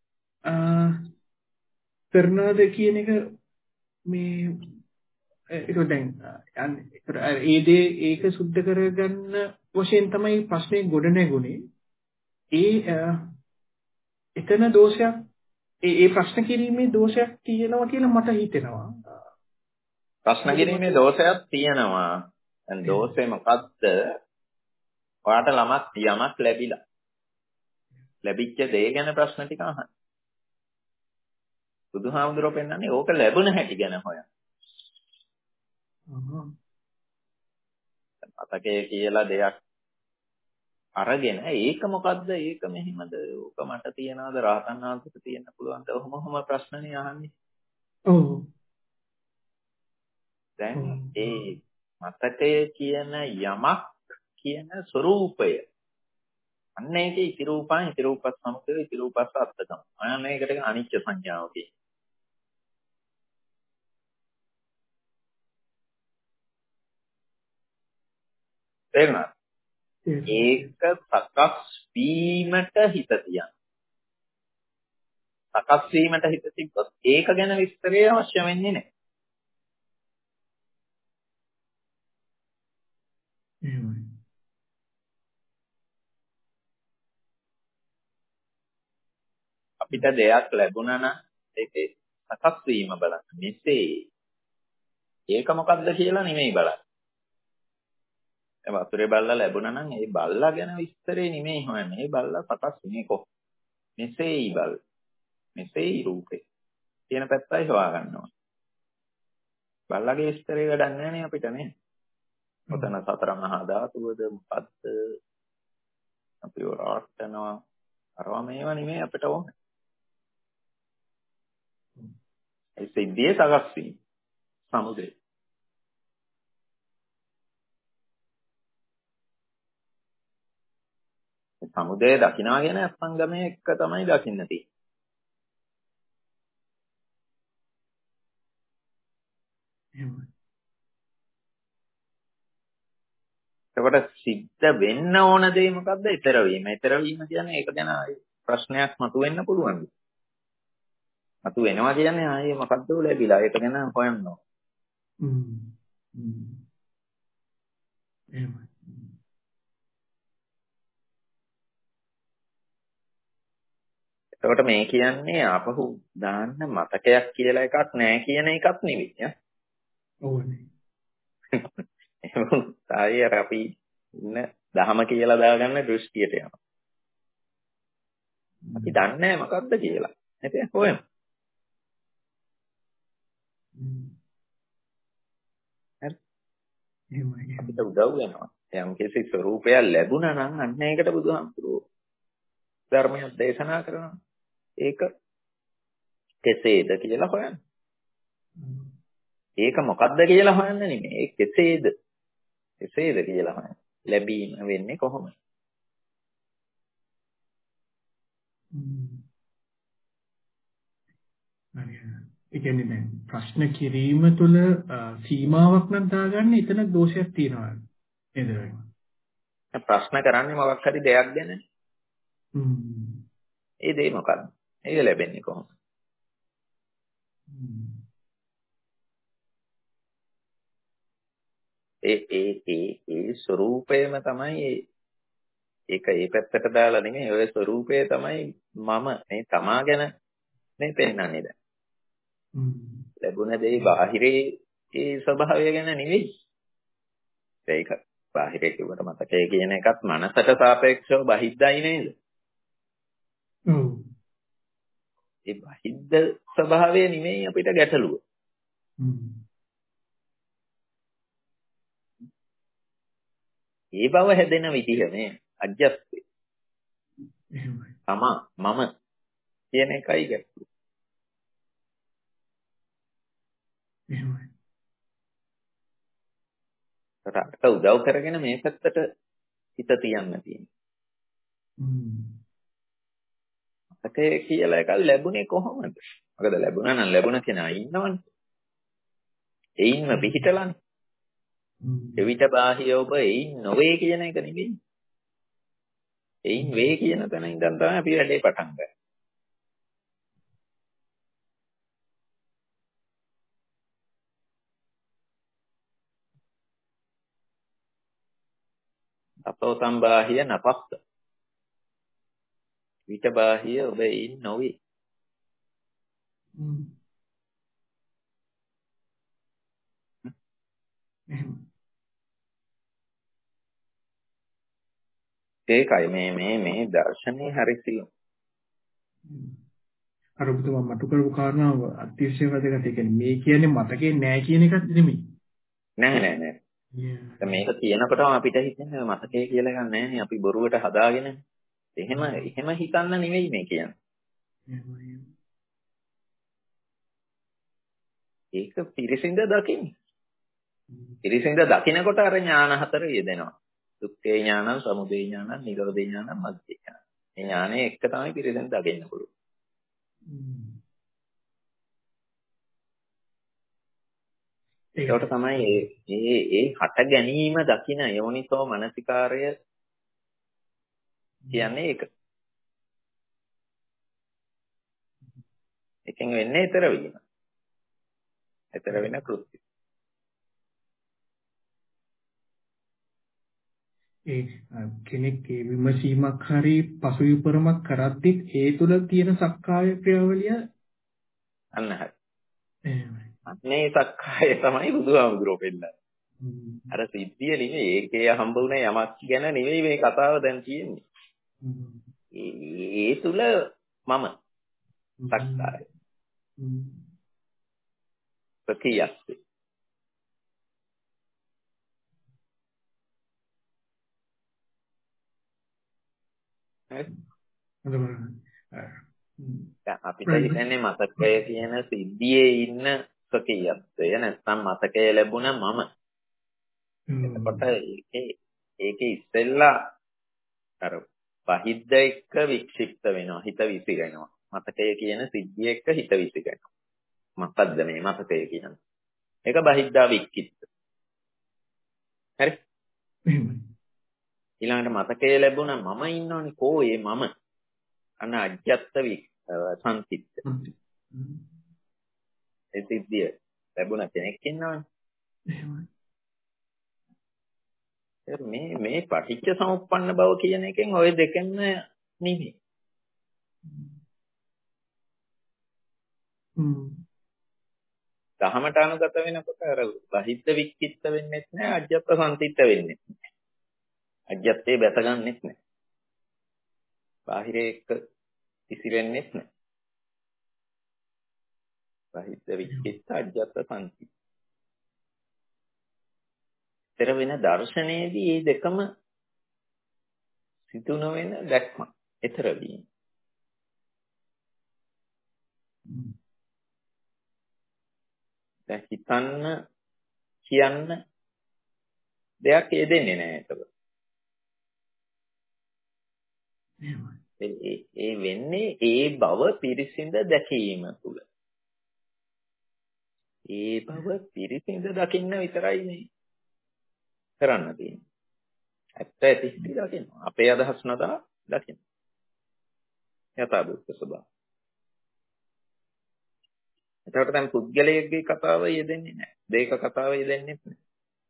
කරනවද කියන එක මේ ඒක දැන් ඒ දේ ඒක සුද්ධ කරගන්න වශයෙන් තමයි ප්‍රශ්නේ ගොඩ නැගුණේ. ඒ එතන දෝෂයක් ඒ ඒ ප්‍රශ්න කිරීමේ දෝෂයක් තියෙනවා කියලා මට හිතෙනවා. ප්‍රශ්න කිරීමේ දෝෂයක් තියෙනවා. දැන් දෝෂේ මොකද්ද? ඔයාට ළමක් යමක් ලැබිලා. ලැබිච්ච දේ ගැන ප්‍රශ්න ටික අහන්න. බුදුහාමුදුරුවෝ පෙන්නන්නේ ඕක ලැබුණ හැටි ගැන හොයන්න. අතකේ කියලා දෙයක් අරගෙන ඒක මොකද්ද? ඒක මෙහිමද? ඕක මට තියනවාද? රහතන් වහන්සේට තියෙන්න පුළුවන්ද? ඔහොම ඔහොම ප්‍රශ්නනේ අහන්නේ. ඔව්. දැන් ඒ මතකයේ කියන යමක් කියන ස්වરૂපය අන්න ඒකේ ඉති රූපං ඉති රූපස් සමුදය ඉති රූපස් අත්තදම්. අන්න ඒකට අනිච්ච සංඥාව කියන්නේ. තේරුණාද? ඒක සකස් වීමට හිත තියන්න. සකස් වීමට හිත තිබ්බොත් ඒක ගැන විස්තරය අවශ්‍ය වෙන්නේ නැහැ. අපිට දෙයක් ලැබුණා නම් ඒකේ සකස් වීම බලන්න. මෙසේ ඒක මොකක්ද කියලා නෙමෙයි බලන්න. ඒ වතුරේ බල්ලා ලැබුණා නම් ඒ බල්ලා ගැන විස්තරේ නෙමෙයි හොයන්නේ. ඒ බල්ලා සකස් වෙන්නේ කොහොමද? මෙසේයි බල්. මෙසේයි රූපේ. කියන පැත්තයි හොයා ගන්නවා. බල්ලාගේ විස්තරේ වැඩක් නැහැ නේ අපිට නේ. ඔතන සතර මහා ධාතුවද මොකද්ද? අපි වරාටනවා. අරවා මේවා නෙමෙයි අපිට ඕනේ. ඒ සිද්ධියේ සකස් වීම. සමුදය. සමුදය දකින්නවා කියන අත්ංගමයේ එක තමයි දකින්න තියෙන්නේ. එතකොට සිද්ධ වෙන්න ඕන දේ මොකද්ද? ඊතර වීම. ඊතර වීම කියන්නේ ඒක ගැන ප්‍රශ්නයක් මතුවෙන්න පුළුවන්. මතු වෙනවා කියන්නේ ආයේ මොකද්ද ලැබිලා ඒක ගැන හොයන්න ඕන. හ්ම්. හ්ම්. එහෙමයි. එතකොට මේ කියන්නේ ආපහු දාන්න මතකයක් කියලා එකක් නැහැ කියන එකක් නෙවෙයි ඈ. ඕනේ. එහෙනම් තායි අපි ඉන්න දහම කියලා දාගන්න දෘෂ්ටියට යනවා. අපි දන්නේ නැහැ මොකද්ද කියලා. නේද? හොයමු. හරි. එහෙමයි. අපිට උදව් වෙනවා. යම් කිසි ස්වરૂපයක් ලැබුණා නම් අන්න ඒකට බුදුහාමුදුරුවෝ ධර්මයක් දේශනා කරනවා. ඒක කෙසේද කියලා හොයන්න. ඒක මොකද්ද කියලා හොයන්න නෙමෙයි. ඒ කෙසේද? කෙසේද කියලා හොයන්න. ලැබීම වෙන්නේ කොහොමද? ඒ කියන්නේ දැන් ප්‍රශ්න කිරීම තුළ සීමාවක් නම් දාගන්න එතන දෝෂයක් තියෙනවා නේද? ප්‍රශ්න කරන්නේ මොකක් හරි දෙයක් ගැන. ඒ දේ මොකක්ද? ඒක ලැබෙන්නේ කොහොමද? ඒ ඒ ඒ ඒ ස්වરૂපයම තමයි ඒක ඒ පැත්තට දාලා නෙමෙයි ඔය ස්වરૂපය තමයි මම මේ තමා ගැන මේ පෙන්නන්නේ දැන්. ලැබුණ දේ බාහිරේ ඒ ස්වභාවය ගැන නෙවෙයි. ඒක බාහිරේ කිව්වට මතකයේ කියන එකත් මනසට සාපේක්ෂව බහිද්දයි නේද? ඔව්. ඒ බහිද්ද ස්වභාවය නෙමෙයි අපිට ගැටලුව. ඒ බව හැදෙන විදිහ මේ අජ්ජස්ති. තමා මම කියන එකයි ගැටලුව. එහෙමයි. රට උදව් කරගෙන මේ පැත්තට හිත තියන්න තියෙනවා. අපේ කියලා එකක් ලැබුණේ කොහොමද? මොකද ලැබුණා නම් ලැබුණ කෙනා ඉන්නවනේ. එයින්ම පිහිටලානේ. එවිට බාහිය ඔබ එයින් නොවේ කියන එක නෙවෙයි. එයින් වේ කියන තැන ඉඳන් තමයි අපි වැඩේ පටන් ගන්නේ. අපෝ සම්බාහිය නපස්ස. විත බාහිය ඔබ එයින් නොවේ. ඒකයි මේ මේ මේ දර්ශනේ හරිසියු. අර ඔබතුමා මතු කරපු කාරණාව අතිශය වැදගත්. ඒ කියන්නේ මේ කියන්නේ මතකේ නෑ කියන එකක් නෙමෙයි. නෑ නෑ නෑ. දැන් මේක කියනකොටම අපිට හිතෙන්නේ මතකේ කියලා එකක් නෑනේ. අපි බොරුවට හදාගෙන. එහෙම එහෙම හිතන්න නෙවෙයි මේ කියන්නේ. ඒක පිරිසිඳ දකින්න. පිරිසිඳ දකින්නකොට අර ඥාන හතර යෙදෙනවා. දුක්ඛේ ඥානං, සමුදය ඥානං, නිරෝධේ ඥානං, මග්ගේ ඥානං. මේ ඥානෙ එක තමයි පිරිසිඳ දකින්න පුළුවන්. ඒකට තමයි මේ ඒ හට ගැනීම දකින යෝනිසෝ මනසිකාරය කියන්නේ ඒක. එකෙන් වෙන්නේ ඊතර වීම. ඊතර වෙන කෘත්‍ය. ඒ කෙනෙක් ඒ විමසීමක් හරි පසුවිපරමක් කරද්දිත් ඒ තුල තියෙන සක්කාය ක්‍රියාවලිය අන්න හරි. මේ සක්කාය තමයි බුදුහාමුදුරුවෝ පෙන්නන්නේ. අර සිද්ධිය නෙමෙයි ඒකේ හම්බ වුණ යමක් ගැන නෙමෙයි මේ කතාව දැන් තියෙන්නේ. ඒ තුල මම සක්කාය. ප්‍රතියස්සේ. අපිට හිතන්නේ මතකය කියන සිද්ධියේ ඉන්න සකියත්වය නැත්නම් මතකය ලැබුණ මම. එතකොට ඒකේ ඒකේ ඉස්සෙල්ලා අර බහිද්ද එක්ක වික්ෂිප්ත වෙනවා හිත විසිරෙනවා. මතකය කියන සිද්ධිය එක්ක හිත විසිරෙනවා. මොකද්ද මේ මතකය කියන්නේ? ඒක බහිද්දා වික්ෂිප්ත. හරි? ඊළඟට මතකය ලැබුණා මම ඉන්නවනේ කෝ ඒ මම අන්න අජ්ජත් සංකිට. ඒ සිද්ධිය ලැබුණ කෙනෙක් ඉන්නවනේ. මේ මේ පටිච්ච සමුප්පන්න බව කියන එකෙන් ওই දෙකෙන්ම නෙමෙයි. දහමට අනුගත වෙනකොට අර බහිද්ද වික්කිට වෙන්නේ නැහැ අජ්ජත් සංකිට වෙන්නේ නැහැ. අජ්ජත්තේ බැස ගන්නෙත් නැහැ. බාහිරේ එක්ක ඉසිරෙන්නෙත් නැහැ. බහිද්ද වික්කිට අජ්ජත් සංකිට. තර වෙන දර්ශනයේදී මේ දෙකම සිදු නොවන දැක්ම. ඊතර වීම. දැන් හිතන්න කියන්න දෙයක් යෙදෙන්නේ නැහැ ඒක. ඒ ඒ වෙන්නේ ඒ බව පිරිසිඳ දැකීම තුල. ඒ බව පිරිසිඳ දකින්න විතරයි මේ කරන්න තියෙන්නේ. ඇත්ත ඇති දකින්න. අපේ අදහස් නදා දකින්න. යථාභූත ස්වභාවය. එතකොට දැන් පුද්ගලයෙක්ගේ කතාව යෙදෙන්නේ නැහැ. දෙයක කතාව යෙදෙන්නේ නැහැ.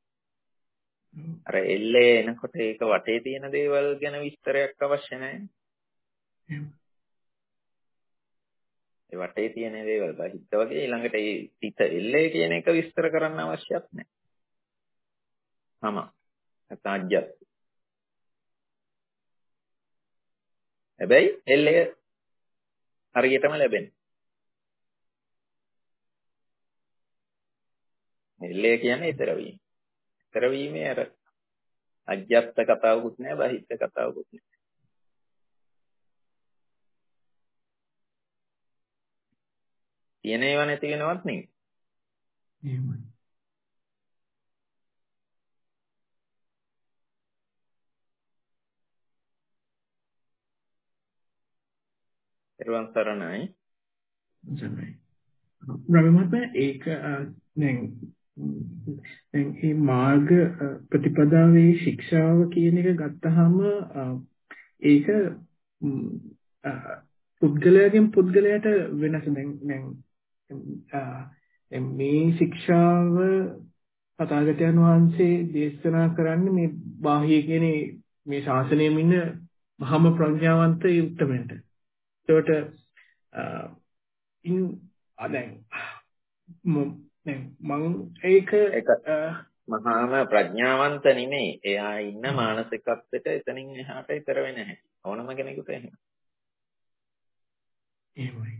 අර එල්ලේ එනකොට ඒක වටේ තියෙන දේවල් ගැන විස්තරයක් අවශ්‍ය නැහැ. ඒ වටේ තියෙන දේවල් බහිද්ද වගේ ඊළඟට ඒ පිට එල්ලේ කියන එක විස්තර කරන්න අවශ්‍යත් නැහැ. තම. නැත්නම් අජ්ජත්. හැබැයි එල්ලේ හරියටම ලැබෙන්නේ. එල්ලේ කියන්නේ ඊතර වීම. ඊතර වීමේ අර අජ්ජත් කතාවකුත් නැහැ බහිද්ද කතාවකුත් නැහැ. තියෙන ඒවා නැති වෙනවත් නෙවෙයි. එහෙමයි. එරුවන් සරණයි. සරණයි. රවි මහත්මයා ඒක දැන් දැන් මේ මාර්ග ප්‍රතිපදාවේ ශික්ෂාව කියන එක ගත්තාම ඒක පුද්ගලයාගෙන් පුද්ගලයාට වෙනස. දැන් දැන් මේ ශික්ෂාව තථාගතයන් වහන්සේ දේශනා කරන්නේ මේ බාහ්‍ය කියන මේ ශාසනයෙම ඉන්න මහම ප්‍රඥාවන්ත උත්තමයන්ට. ඒකට ඉන් දැන් දැන් මම ඒක මහාම ප්‍රඥාවන්ත නෙමෙයි. එයා ඉන්න මානසිකත්වයට එතනින් එහාට ඊතර වෙන්නේ නැහැ. ඕනම කෙනෙකුට එහෙම. එහෙමයි.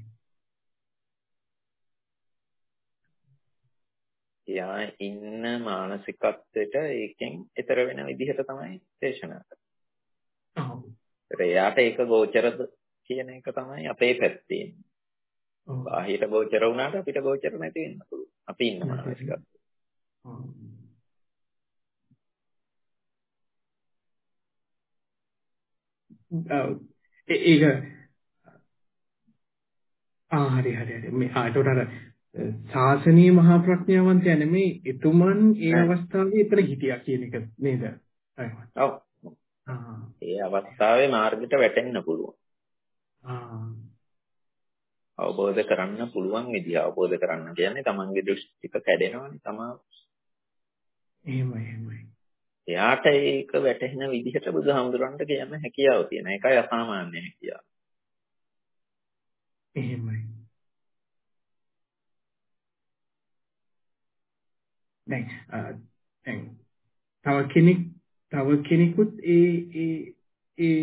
එයා ඉන්න මානසිකත්වයට ඒකෙන් ඊතර වෙන විදිහට තමයි දේශනා කරන්නේ. ඔව්. එයාට ඒක ගෝචරද කියන එක තමයි අපේ පැත්තේ. බාහිර ගෝචර වුණාට අපිට ගෝචර නැති වෙන්න පුළුවන්. අපි ඉන්න මානසිකත්වය. ඒක ආ හරි හරි හරි මේ ආ ඒකට අර ශාසනීය මහා ප්‍රඥාවන්තය නෙමෙයි එතුමන් ඒ අවස්ථාවේ එතන හිටියා කියන එක නේද? ඔව්. ඒ අවස්ථාවේ මාර්ගයට වැටෙන්න පුළුවන්. ආ අවබෝධ කරන්න පුළුවන් විදිහ අවබෝධ කරන්න කියන්නේ තමන්ගේ දෘෂ්ටික කැඩෙනවනේ තමා. එහෙමයි එහෙමයි. එයාට ඒක වැටහෙන විදිහට බුදුහාමුදුරන්ට කියන්න හැකියාව තියෙන. ඒකයි අසාමාන්‍ය හැකියාව. එහෙමයි. දැන් දැන් තව කෙනෙක් තව කෙනෙකුත් ඒ ඒ ඒ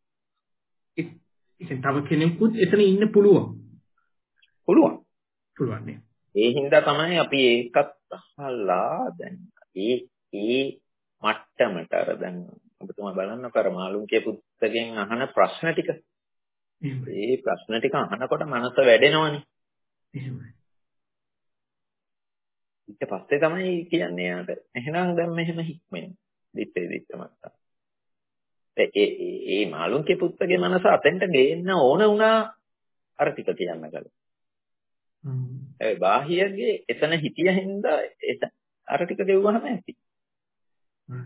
ඒ තව කෙනෙකුත් එතන ඉන්න පුළුවන්. පුළුවන්. පුළුවන් නේ. ඒ හින්දා තමයි අපි ඒකත් අහලා දැන් ඒ ඒ මට්ටමට අර දැන් ඔබතුමා බලන්න පරමාලුන්ගේ පුත්තගෙන් අහන ප්‍රශ්න ටික. ඒ ප්‍රශ්න ටික අහනකොට මනස වැඩෙනවනේ. එහෙමයි. ඊට පස්සේ තමයි කියන්නේ යාට එහෙනම් දැන් මෙහෙම හික්මෙන් දිත්තේ දිත්තමත්ත. ඒ ඒ ඒ මාළුන්ගේ පුත්තගේ මනස අතෙන්ට ගේන්න ඕන වුණා අර ටික කියන්න ගල. හ්ම්. ඒ බාහියගේ එතන හිටිය හින්දා අර ටික ගෙවුවහම ඇති. හ්ම්.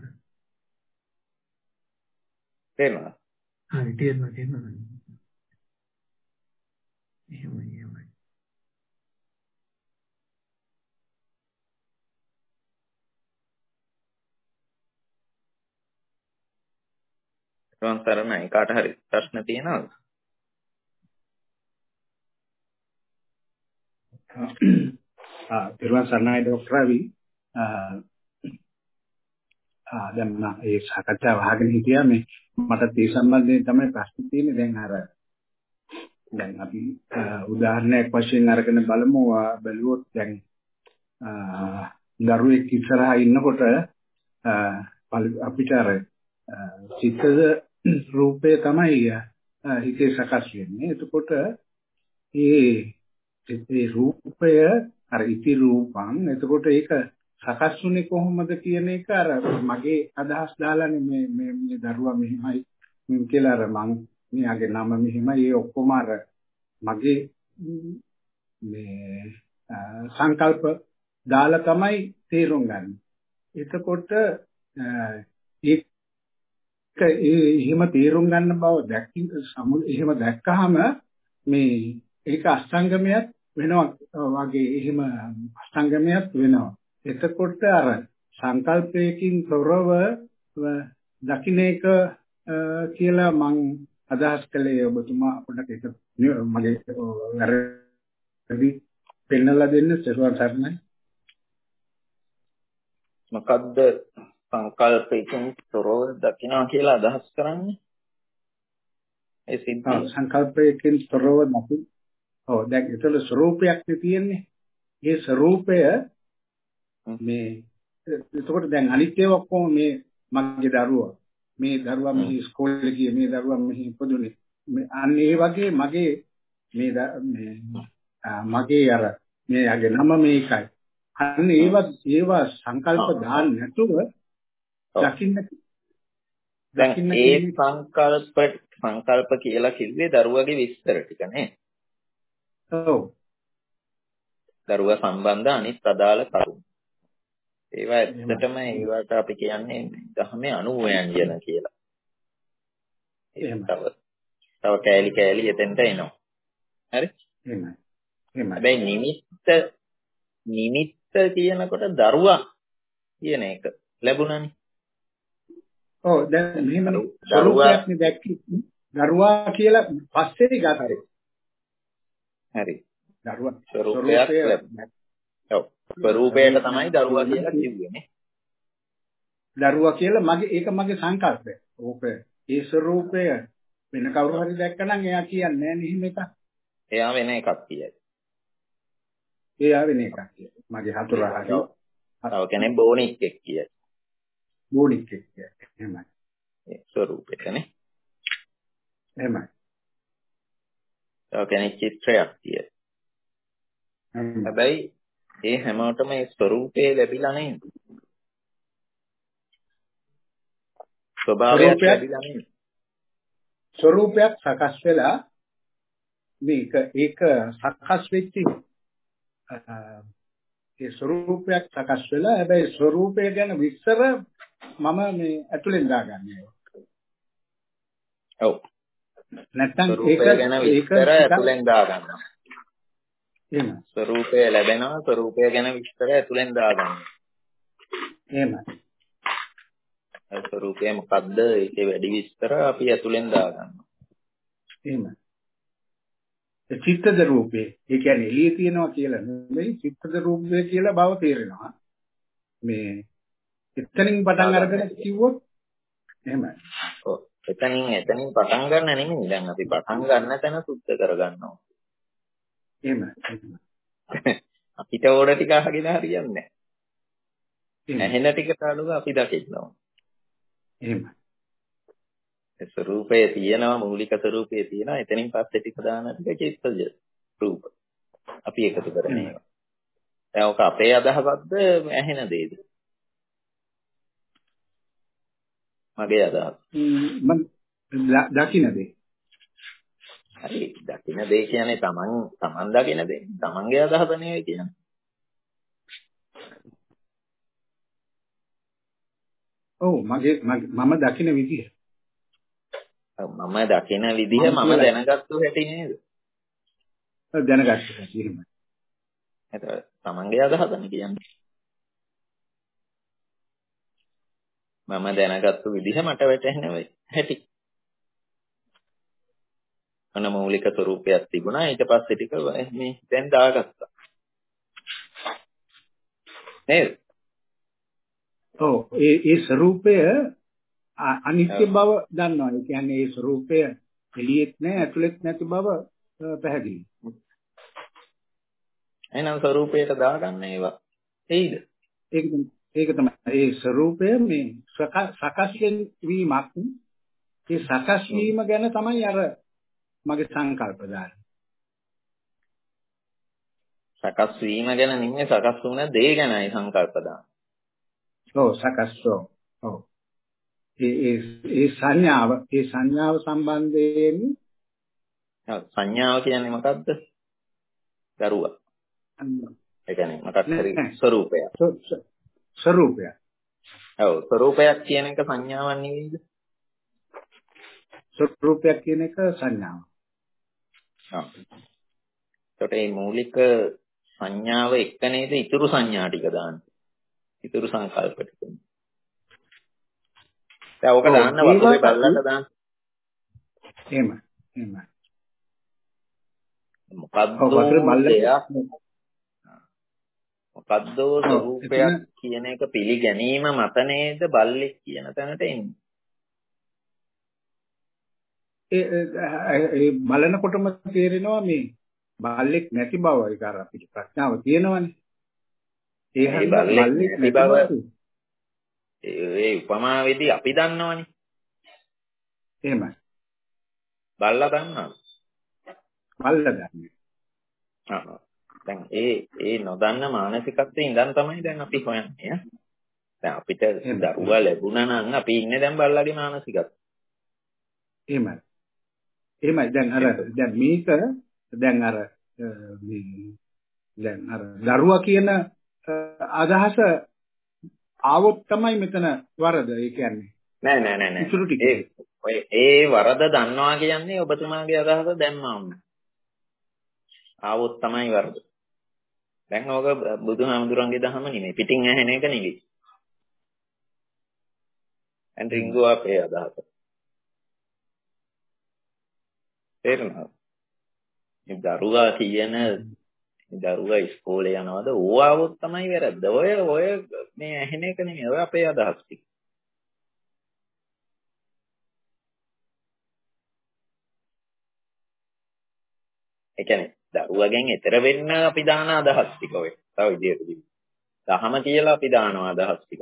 තේරුණා? හරි තේරුණා තේරුණා. එහෙමයි එහෙමයි. සරණයි කාට හරි ප්‍රශ්න තියෙනවද? ආ පෙරවන් සරණයි ડોક્ટર රවි. ආ දැන් මම ඒ සාකච්ඡාව අහගෙන හිටියා මේ මට ඒ සම්බන්ධයෙන් තමයි ප්‍රශ්න තියෙන්නේ. දැන් අර දැන් අපි උදාහරණයක් වශයෙන් අරගෙන බලමු. බැලුවොත් දැන් දරුවෙක් ඉස්සරහා ඉන්නකොට අපිට අර චිත්තද රූපය තමයි හිතේ සකස් වෙන්නේ. එතකොට ඒ ඒ රූපය අර ඉති රූපං. එතකොට ඒක සකස් වුනේ කොහොමද කියන එක අර මගේ අදහස් දාලානේ මේ මේ මේ දරුවා මෙහිමයි මම කියලා අර මම මෙයාගේ නම මෙහිමයි ඒ ඔක්කොම අර මගේ මේ සංකල්ප දාලා තමයි තේරුම් ගන්න. එතකොට ඒ එහෙම තේරුම් ගන්න බව දැක්කි එහෙම දැක්කහම මේ ඒක අෂ්ටාංගමයක් වෙනවා වගේ එහෙම අෂ්ටාංගමයක් වෙනවා. එතකොට අර සංකල්පයකින් තොරව දකින්න එක කියලා මම අදහස් කළේ ඔබතුමා පොඩ්ඩක් ඒක මගේ වැරදි පෙන්නලා දෙන්න සරුවන් සරණයි. මොකද්ද සංකල්පයෙන් තොරව දකිනවා කියලා අදහස් කරන්නේ? ඒ සිද්ධිය සංකල්පයෙන් තොරව නැති. ඔව් දැන් ඒතල ස්වરૂපයක් තියෙන්නේ. ඒ ස්වરૂපය මේ එතකොට දැන් අනිත් ඒවා ඔක්කොම මේ මගේ දරුවා මේ දරුවා මෙහි ඉස්කෝලේ ගියේ මේ දරුවා මෙහි ඉපදුනේ මේ අන්න ඒ වගේ මගේ මේ මේ මගේ අර මේ යගේ නම මේකයි අන්න ඒවා ඒවා සංකල්ප දාන්න නැතුව දකින්න දකින්න ඒ සංකල්ප සංකල්ප කියලා කිව්වේ දරුවගේ විස්තර ටික නේ. ඔව්. දරුවා සම්බන්ධ අනිත් අදාළ කරුණු. ඒවා ඇත්තටම ඒවට අපි කියන්නේ ධර්මයේ අනුව්‍යංජන කියලා. එහෙම තව තව කෑලි කෑලි එතෙන්ට එනවා. හරි? එහෙමයි. එහෙමයි. හැබැයි නිමිත්ත නිමිත්ත කියනකොට දරුවා කියන එක ලැබුණානේ. ඔව් දැන් මෙහෙම ස්වરૂපයක් නේ දැක්කි. දරුවා කියලා පස්සේ ගන්න. හරි. දරුවා ස්වરૂපයක් ලැබුණා. ඔව්. ස්වરૂපයට තමයි දරුවා කියලා කිව්වේ නේ. දරුවා කියලා මගේ ඒක මගේ සංකල්පය. ඕක ඒ ස්වરૂපය වෙන කවුරු හරි දැක්කනම් එයා කියන්නේ නෑ නෙහිම එකක්. එයා වෙන එකක් කියයි. එයා වෙන එකක් කියයි. මගේ හතුරා හරි. තව කෙනෙක් බෝනික් එක් කියයි. බෝනික් එක් කියයි. එහෙමයි. ඒ ස්වરૂපෙටනේ. එහෙමයි. තව කෙනෙක් චිත්‍රයක් කියයි. හැබැයි ඒ හැමෝටම ඒ ස්වરૂපේ ලැබිලා නේද? ස්වභාවයක් ලැබිලා නේද? ස්වરૂපයක් සකස් වෙලා මේක ඒක සකස් වෙච්ච ඒ ස්වરૂපයක් සකස් වෙලා හැබැයි ස්වરૂපය ගැන විස්තර මම මේ ඇතුලෙන් දාගන්නේ. ඔව්. නැත්තම් ඒක ගැන විස්තර ඇතුලෙන් දාගන්නවා. එහෙම. ස්වરૂපය ලැබෙනවා ස්වરૂපය ගැන විස්තර ඇතුලෙන් දාගන්නවා. එහෙමයි. ඒ ස්වરૂපය මොකද්ද? ඒකේ වැඩි විස්තර අපි ඇතුලෙන් දාගන්නවා. එහෙමයි. ඒ චිත්තද රූපේ. ඒ කියන්නේ එළියේ තියෙනවා කියලා නෙවෙයි චිත්තද රූපේ කියලා බව තේරෙනවා. මේ එතනින් පටන් අරගෙන කිව්වොත් එහෙමයි. ඔව්. එතනින් එතනින් පටන් ගන්න නෙමෙයි. දැන් අපි පටන් ගන්න තැන සුද්ධ කරගන්නවා. එහෙමයි. අපිට ඕන ටික අහගෙන හරියන්නේ නැහැ. ඇහෙන ටිකට අනුව අපි දකින්නවා. එහෙමයි. ඒ ස්වરૂපය තියෙනවා මූලික ස්වરૂපය තියෙනවා. එතනින් පස්සේ ටික දාන ටික චිත්තජ රූප. අපි එකතු කරගෙන ඒවා. දැන් ඔක අපේ අදහසක්ද ඇහෙන දෙයද? මගේ අදහස. මම දකින්න දේ. හරි දකින්න දේ කියන්නේ තමන් තමන් දකින්න දේ. තමන්ගේ අදහස නෙවෙයි කියන්නේ. ඔව් මගේ මම දකින්න විදිය. මම දකින්න විදිහ මම දැනගත්තු හැටි නේද? ඔව් දැනගත්තු හැටි එහෙමයි. එතකොට තමන්ගේ අදහසනේ කියන්නේ. මම දැනගත්තු විදිහ මට වැටහෙන හැටි. අන මූලික ස්වરૂපයක් තිබුණා ඊට පස්සේ ටික මේ දැන් දාගත්තා. නේද? ඔව් ඒ ඒ ස්වરૂපය අනිත්‍ය බව දන්නවා. ඒ කියන්නේ ඒ ස්වરૂපය එළියෙත් නැහැ ඇතුළෙත් නැති බව පැහැදිලි. එහෙනම් ස්වરૂපයට දාගන්න ඒවා. එයිද? ඒක ඒක තමයි. ඒ ස්වરૂපය මේ සකස් වීමක්. ඒ සකස් වීම ගැන තමයි අර මගේ සංකල්ප දාන්නේ. සකස් වීම ගැන නෙමෙයි සකස් වුණ දේ ගැනයි සංකල්ප දාන්නේ. ඔව් සකස් ඔව්. ඒ ඒ ඒ සංඥාව ඒ සංඥාව සම්බන්ධයෙන් සංඥාව කියන්නේ මොකක්ද? දරුවා. ඒ කියන්නේ මොකක් හරි ස්වરૂපයක්. ස්වરૂපයක්. ඔව් ස්වરૂපයක් කියන එක සංඥාවක් නෙවෙයිද? ස්වરૂපයක් කියන එක සංඥාව. ආ. ඒකට මේ මූලික සංඥාව එක්ක නේද ඉතුරු සංඥා ටික දාන්නේ. ඉතුරු සංකල්ප ටික. දැන් ඔක දාන්න වතුරේ බල්ලට දාන්න. එහෙම. එහෙම. මොකද්ද වතුරේ බල්ලට මොකද්ද ස්වરૂපයක් කියන එක පිළිගැනීම මත නේද බල්ලෙක් කියන තැනට එන්නේ. ඒ බලනකොටම තේරෙනවා මේ බල්ලෙක් නැති බව. ඒක අර අපිට ප්‍රඥාව තියෙනවනේ. ඒ හැම බල්ලෙක් නැති බව ඒ උපමාවේදී අපි දන්නවනේ. එහෙමයි. බල්ලා දන්නවා. බල්ලා දන්නේ. ආ. දැන් ඒ ඒ නොදන්න මානසිකත්වයේ ඉඳන් තමයි දැන් අපි හොයන්නේ. දැන් අපිට දරුවා ලැබුණා නම් අපි ඉන්නේ දැන් බල්ලාගේ මානසිකත්වය. එහෙමයි. එහෙමයි. දැන් අර දැන් මේක දැන් අර මේ දැන් අර දරුවා කියන අදහස ආවොත් තමයි මෙතන වරද. ඒ කියන්නේ නෑ නෑ නෑ නෑ. ඒ ඔය ඒ වරද දන්නවා කියන්නේ ඔබතුමාගේ අදහස දැම්මම. ආවොත් තමයි වරද. දැන් ඕක බුදුහාමුදුරන්ගේ දහම නෙමෙයි. පිටින් ඇහෙන එක නෙවෙයි. and ringo අපේ අදහස. තේරුණාද? මේ දරුවා කියන දරුවා ඉස්කෝලේ යනවාද? ඕවවොත් තමයි වැරද්ද. ඔය ඔය මේ ඇහෙන එක නෙමෙයි. ඔය අපේ අදහස් ටික. ඒ කියන්නේ දරුවගෙන් එතර වෙන්න අපි දාන අදහස් ටික ඔය. තව විදියටදී. දහම කියලා අපි දානවා අදහස් ටික.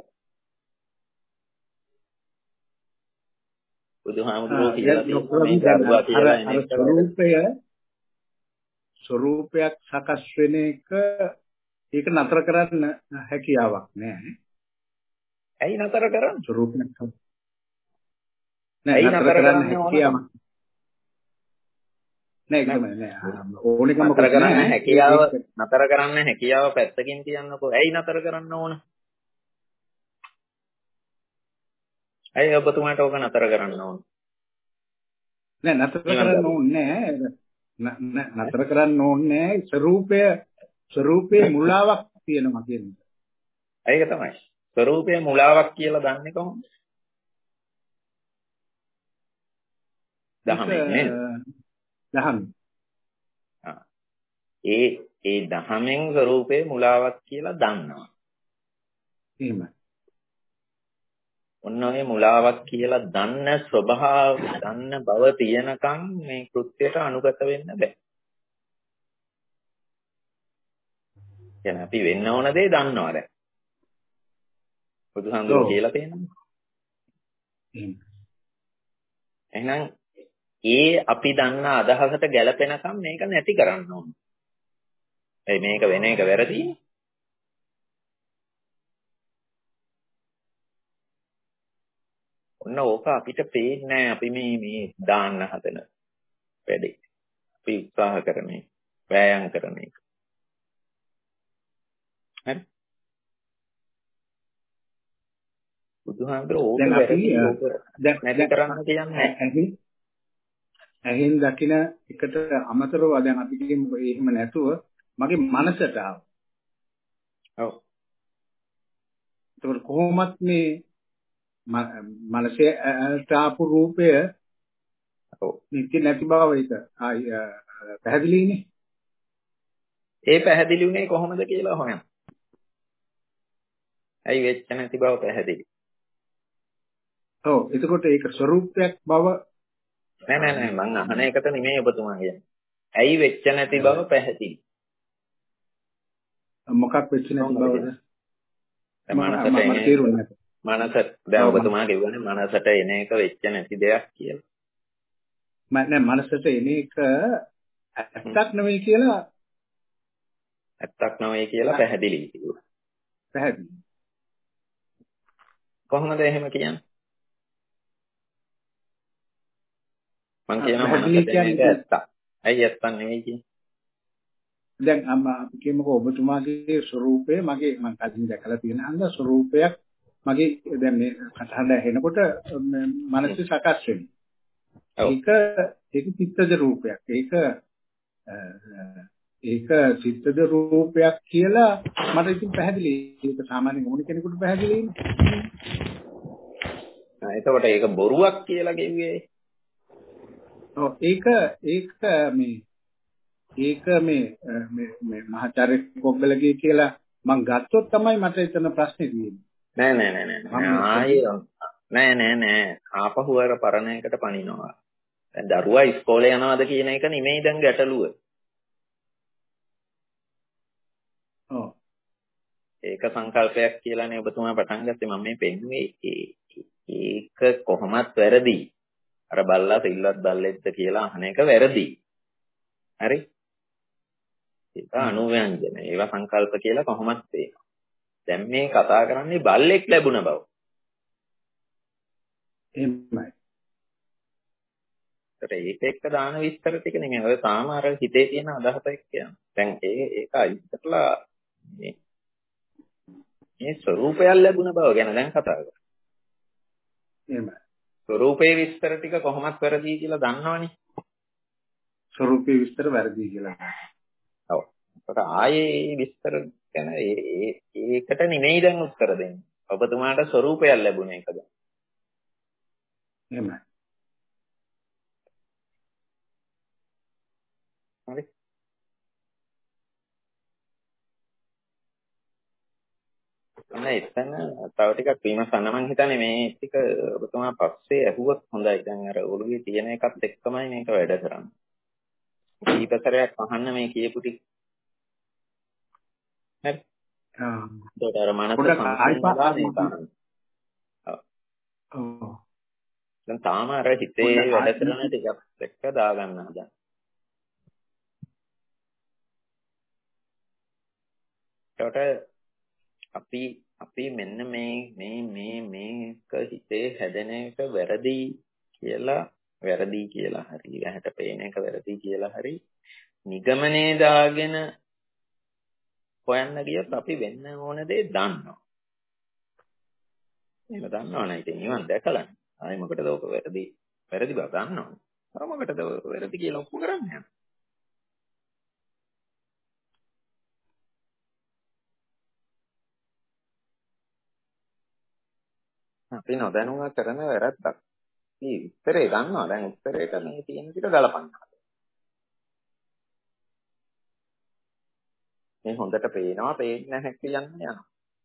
බුදුහාමුදුරුවෝ කියලා තියෙනවා දරුවා කියලා එන ස්වરૂපය ස්වરૂපයක් සකස් වෙන එක ඒක නතර කරන්න හැකියාවක් නැහැ. ඇයි නතර කරන්නේ? ස්වરૂපයක් නෑ නතර කරන්න හැකියාවක් නෑ නෑ ඕනිකම නතර කරන්න හැකියාව නතර කරන්න හැකියාව පැත්තකින් තියන්නකෝ. ඇයි නතර කරන්න ඕන? ඇයි ඔබතුමාට ඕක නතර කරන්න ඕන? නෑ නතර කරන්න ඕනේ නෑ. නතර කරන්න ඕනේ ස්වરૂපය ස්වરૂපේ මුලාවක් තියෙනවා කියන්නේ. ඒක තමයි. ස්වરૂපේ මුලාවක් කියලා දන්නේ කොහොමද? දහමෙන් නේද? දහම. ආ. ඒ ඒ දහමෙන් ස්වરૂපේ මුලාවක් කියලා දන්නවා. එහෙමයි. ඔන්න ඔය මුලාවක් කියලා දන්න ස්වභාව දන්න බව තියෙනකන් මේ කෘත්‍යයට අනුගත වෙන්න බෑ. කියන්නේ අපි වෙන්න ඕන දේ දන්නවා දැන්. බුදුහාමුදුරුවෝ කියලා තියෙනවා. එහෙනම් ඒ අපි දන්න අදහසට ගැලපෙනකම් මේක නැති කරන්න ඕන. ඒ මේක වෙන එක වැරදිනේ. ඔන්න ඕක අපිට පේන්නේ නැහැ. අපි මේ මේ දාන්න හදන වැඩේ. අපි උත්සාහ කරන්නේ වෑයම් කරන එක. හරි. බුදුහාමුදුරුවෝ ඕක වැරදි ඕක නැති කරන්න කියන්නේ නැහැ. ඇහෙන් දකින එකට අමතරව දැන් අපි කියමු එහෙම නැතුව මගේ මනසට ආවා. ඔව්. ඒක කොහොමත් මේ මනසේ ආපු රූපය ඔව් නිත්‍ය නැති බව ඒක ආයි පැහැදිලිනේ. ඒ පැහැදිලි උනේ කොහොමද කියලා හොයන්න. ඇයි වෙච්ච නැති බව පැහැදිලි. ඔව් එතකොට ඒක ස්වરૂපයක් බව නෑ නෑ නෑ මං අහන එකට නෙමෙයි ඔබතුමා කියන්නේ. ඇයි වෙච්ච නැති බව පැහැදිලි. මොකක් වෙච්ච නැති බවද? මනසට මනස දැන් ඔබතුමා කියවනේ මනසට එන එක වෙච්ච නැති දෙයක් කියලා. මම නෑ මනසට එන එක ඇත්තක් නෙවෙයි කියලා ඇත්තක් නෙවෙයි කියලා පැහැදිලි කිව්වා. පැහැදිලි. කොහොමද එහෙම කියන්නේ? මං කියනවා මනසට එන එක ඇත්තක්. ඇයි ඇත්තක් නෙවෙයි කියන්නේ? දැන් අපි කියමුකෝ ඔබතුමාගේ ස්වરૂපය මගේ මම කලින් දැකලා තියෙන හන්ද ස්වરૂපයක් මගේ දැන් මේ කතාවට ඇහෙනකොට මනස සකස් වෙනවා. ඒක ඒක චිත්තජ රූපයක්. ඒක ඒක චිත්තජ රූපයක් කියලා මට ඉතින් පැහැදිලි. ඒක සාමාන්‍ය මොන කෙනෙකුට පැහැදිලි වෙන්නේ. එතකොට ඒක බොරුවක් කියලා කිව්වේ. ඔව් ඒක ඒක මේ ඒක මේ මේ මේ මහාචාර්ය කොබ්බලගේ කියලා මම ගත්තොත් තමයි මට එතන ප්‍රශ්නේ තියෙන්නේ. නෑ නෑ නෑ නෑ. ආයේ නෑ නෑ නෑ. ආපහු අර පරණ එකට පනිනවා. දැන් දරුවා ඉස්කෝලේ යනවාද කියන එක නෙමෙයි දැන් ගැටලුව. ඔව්. ඒක සංකල්පයක් කියලානේ ඔබතුමා පටන් ගත්තේ. මම මේ පෙන්නුවේ ඒක කොහොමත් වැරදි. අර බල්ලා සිල්වත් බල්ලෙක්ද කියලා අහන එක වැරදි. හරි? ඒක අනුව්‍යංජන. ඒවා සංකල්ප කියලා කොහොමත් වෙනවා. දැන් මේ කතා කරන්නේ බල්ලෙක් ලැබුණ බව. එහෙමයි. ඒක එක්ක දාන විස්තර ටික නෙමෙයි. ඔය තාම අර හිතේ තියෙන අදහස එක්ක යනවා. දැන් ඒ ඒක අයිතිලා මේ මේ ස්වરૂපයක් ලැබුණ බව ගැන දැන් කතා කරා. එහෙමයි. ස්වરૂපයේ විස්තර ටික කොහොමත් වැරදි කියලා දන්නවනේ. ස්වરૂපයේ විස්තර වැරදි කියලා. ඔව්. ඒකට ආයේ විස්තර ගැන ඒ ඒකට නෙමෙයි දැන් උත්තර දෙන්නේ. ඔබතුමාට ස්වરૂපයක් ලැබුණ එකද? එහෙමයි. හරි. අනේ එතන තව ටිකක් විමසන්න මම හිතන්නේ මේ ටික ඔබතුමා පස්සේ ඇහුවොත් හොඳයි. දැන් අර ඔළුවේ තියෙන එකත් එක්කමයි මේක වැඩ කරන්නේ. ඊපතරයක් අහන්න මේ කියපු ටික. හරි. ආ. ඒකට අර මනස සංසිඳලා මේ තමයි. ඔව්. දැන් තාම අර හිතේ වැඩ කරන ටිකක් එක්ක දාගන්න හදන්න. ඒකට අපි අපි මෙන්න මේ මේ මේ මේක හිතේ හැදෙන එක වැරදි කියලා වැරදි කියලා හරි ඇහැට පේන එක වැරදි කියලා හරි නිගමනේ දාගෙන හොයන්න ගියොත් අපි වෙන්න ඕන දේ දන්නවා. එහෙම දන්නවනේ ඉතින් නිවන් දැකලා. ආයි මොකටද ඔක වැරදි වැරදි බව දන්නවනේ. අර මොකටද වැරදි කියලා ඔප්පු කරන්නේ? අපි නොදැනුව කරන වැරද්දක්. මේ උත්තරේ ගන්නවා. දැන් උත්තරේට මේ තියෙන ටික ගලපන්න. මේ හොඳට පේනවා, පේන්නේ නැහැ කියන්න යනවා.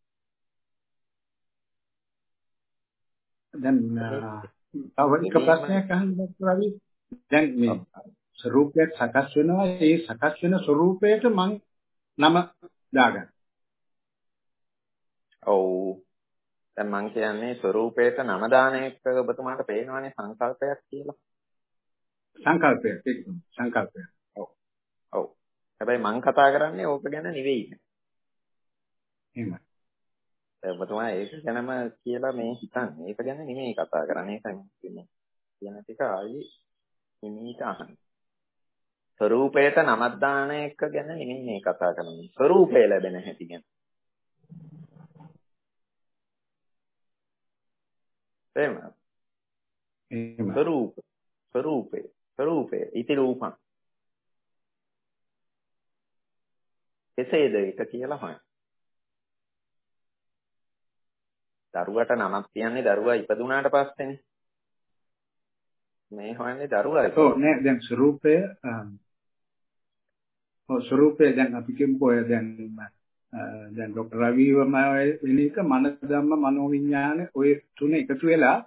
දැන් තව එක ප්‍රශ්නයක් අහන්න රවි. දැන් මේ ස්වરૂපයක් සකස් වෙනවා. ඒ සකස් වෙන ස්වરૂපයට මං නම දාගන්න. ඔව්. දැන් මං කියන්නේ ස්වરૂපයට නම දාන එක ඔබතුමාට පේනවනේ සංකල්පයක් කියලා. සංකල්පයක් ඒක සංකල්පයක්. ඔව්. ඔව්. හැබැයි මං කතා කරන්නේ ඕක ගැන නෙවෙයි. එහෙමයි. දැන් ඔබතුමා ඒක ගැනම කියලා මේ හිතන්නේ. ඒක ගැන නෙමෙයි කතා කරන්නේ. ඒකයි කියන්නේ. කියන ටික ආයි හිමීට අහන්න. ස්වરૂපයට නමක් දාන එක ගැන නෙමෙයි මේ කතා කරන්නේ. ස්වરૂපය ලැබෙන හැටි ගැන. එහෙමයි. එහෙමයි. ස්වરૂප ස්වરૂපේ ස්වરૂපේ ඉති රූපං. කෙසේද ඒක කියලා හොයන්න. දරුවට නමක් කියන්නේ දරුවා ඉපදුනාට පස්සේනේ. මේ හොයන්නේ දරුවා. ඔව් නෑ දැන් ස්වરૂපය ඔව් ස්වરૂපය දැන් අපි කියමුකෝ දැන් දැන් ડોક્ટર රවි වර්මා වෙන එක මනස ධම්ම මනෝවිඤ්ඤාණ ඔය තුන එකතු වෙලා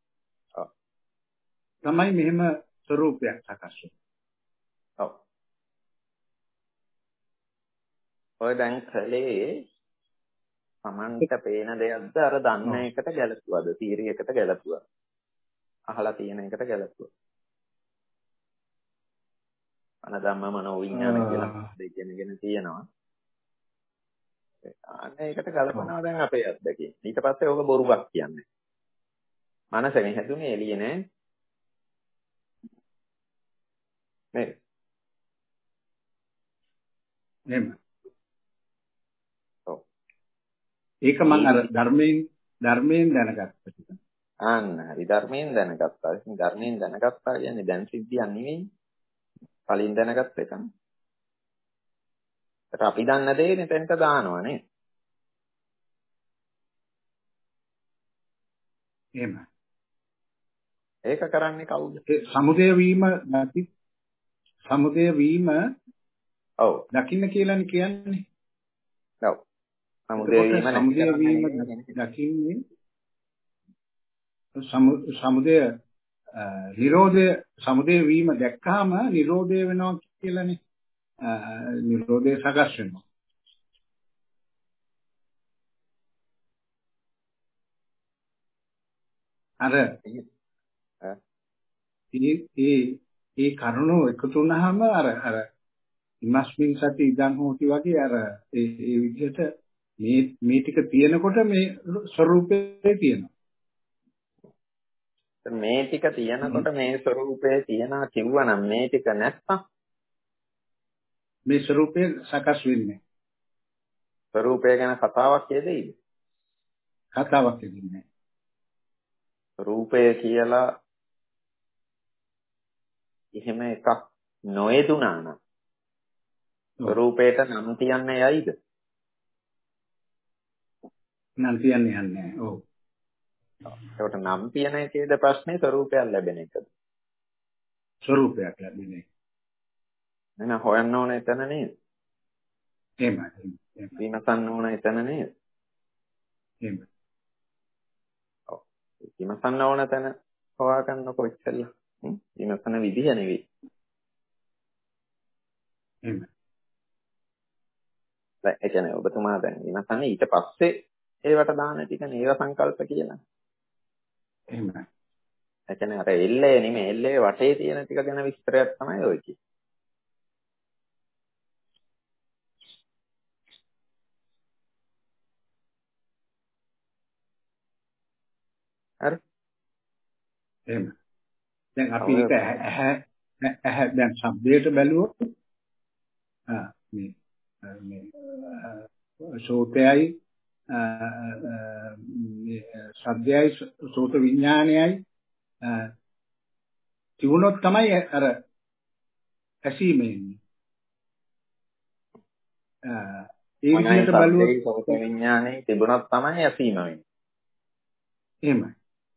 තමයි මෙහෙම ස්වરૂපයක් සකස් වෙන්නේ. ඔව්. ඔය දැන් කලේ සමන්ත පේන දෙයක්ද අර දන්න එකට ගැලපුවද? තීරියකට ගැලපුවද? අහලා තියෙන එකට ගැලපුවද? අන ධම්ම මනෝවිඤ්ඤාණ කියලා දෙකෙනගෙන තියෙනවා. අන්න ඒකට ගලපනවා දැන් අපේ අත්දැකීම්. ඊට පස්සේ ඕක බොරුවක් කියන්නේ. මනසනේ හැදුනේ එළියේ නෑ. නේ. එහෙම. ඔව්. ඒක මම අර ධර්මයෙන් ධර්මයෙන් දැනගත්තා. ආන්න හරි ධර්මයෙන් දැනගත්තා. ඉතින් ධර්මයෙන් දැනගත්තා කියන්නේ දැන් සිද්ධියක් නෙවෙයි. කලින් දැනගත්ත එකනේ. ඒත් අපි දන්න දේ මෙතනට දානවා නේ. එහෙම. ඒක කරන්නේ කවුද? ඒ සමුදය වීම නැති සමුදය වීම ඔව්. දකින්න කියලානේ කියන්නේ. ඔව්. සමුදය වීම නැති සමුදය වීම දකින්නේ සමුදය නිරෝධය සමුදය වීම දැක්කහම නිරෝධය වෙනවා කියලානේ. නිරෝධය සකස් වෙනවා. අර ඒ ඒ ඒ කරුණු එකතු වුණාම අර අර ඉමස්මින් සති ඉදන් හොති වගේ අර ඒ ඒ විදිහට මේ මේ ටික තියෙනකොට මේ ස්වરૂපේ තියෙනවා. මේ ටික තියෙනකොට මේ ස්වરૂපේ තියනවා කිව්වනම් මේ ටික නැත්තම් මේ ස්වરૂපේ සකස් වෙන්නේ. ස්වરૂපය ගැන කතාවක් කියදෙයිද? කතාවක් දෙන්නේ. රූපය කියලා එහෙම එකක් නොයදුනා නම් රූපයට නම් තියන්නේ යයිද? නම් තියන්නේ නැහැ. ඔව්. ඒකට නම් තියන එකේද ප්‍රශ්නේ ස්වરૂපයක් ලැබෙන එකද? ස්වરૂපයක් ලැබෙන්නේ. නේද හොයන්න ඕන එතන නේද? එහෙමයි. විමසන්න ඕන එතන නේද? එහෙමයි. ඔව්. විමසන්න ඕන තැන හොයාගන්නකො ඉස්සෙල්ලා. විමසන විදිහ නෙවෙයි. එහෙමයි. ඒ කියන්නේ ඔබතුමා දැන් විමසන්නේ ඊට පස්සේ ඒවට දාන ටික නේව සංකල්ප කියලා. එහෙමයි. ඒ කියන්නේ අර එල්ලේ නෙමෙයි එල්ලේ වටේ තියෙන ටික ගැන විස්තරයක් තමයි ඔය කියේ. හරි. එහෙමයි. දැන් අපි ඒක ඇහැ ඇහැ දැන් ශබ්දයට බැලුවොත් ආ මේ මේ සෝතයයි මේ ශබ්දයයි සෝත විඥානයයි තිබුණොත් තමයි අර ඇසීම එන්නේ. ඒ විදිහට බලුවොත් සෝත විඥානේ තිබුණොත් තමයි ඇසීම වෙන්නේ. එහෙමයි.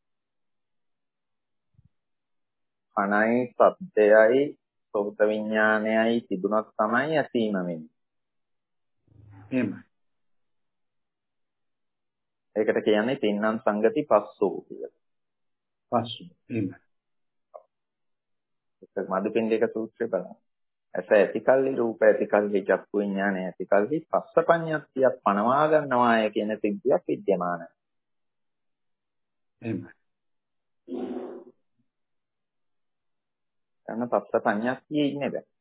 කණයි ශබ්දයයි සෝත විඥානයයි තිබුණොත් තමයි ඇසීම වෙන්නේ. එහෙමයි. ඒකට කියන්නේ තින්නම් සංගති පස්සෝ කියලා. පස්සෝ. එහෙමයි. ඒක මදුපිණ්ඩික සූත්‍රය බලන්න. ඇස ඇතිකල්ලි රූප ඇතිකල්ලි චක්කු විඥානය ඇතිකල්ලි පස්සපඤ්ඤත්තිය පනවා ගන්නවාය කියන සිද්ධියක් විද්‍යමානයි. එහෙමයි. කරන පස්සපඤ්ඤත්තියේ ඉන්නේ දැන්.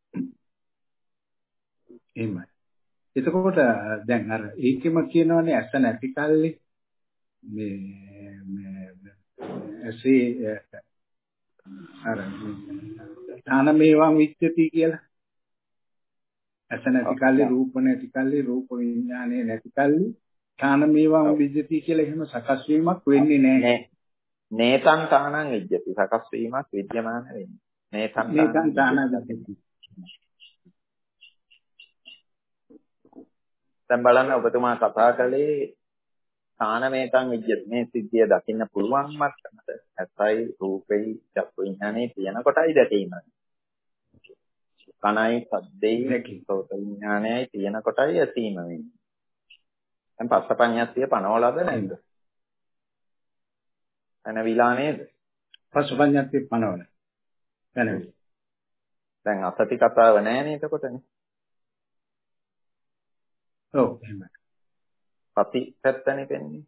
එහෙමයි. එතකොට දැන් අර ඒකෙම කියනවනේ ඇස නැති කල්ලි මේ මේ ඇසේ අර ඥානමේවං විච්ඡති කියලා. ඇස නැති කල්ලි රූප නැති කල්ලි රූප විඥානේ නැති කල්ලි ඥානමේවං විච්ඡති කියලා එහෙම සකස් වීමක් වෙන්නේ නැහැ. නේතං තානං විච්ඡති සකස් වීමක් විද්‍යමාන වෙන්නේ. නේතං තානං දැන් බලන්න ඔබතුමා කතා කළේ තානමේතං විද්‍යති මේ සිද්ධිය දකින්න පුළුවන් මට්ටමට ඇසයි රූපෙයි චක්කු විඥානේ තියෙන කොටයි දැකීම. කනයි සද්දෙයි සෝත විඥානයයි තියෙන කොටයි ඇසීම වෙන්නේ. දැන් පස්සපඤ්ඤත්තිය පනවලාද නැද්ද? එනවිලා නේද? පස්සපඤ්ඤත්තිය පනවල. එනවි. දැන් අසති කතාව නැහැ නේද එතකොටනේ? ඔව් එහෙමයි. සති පැත්තනේ පෙන්නේ.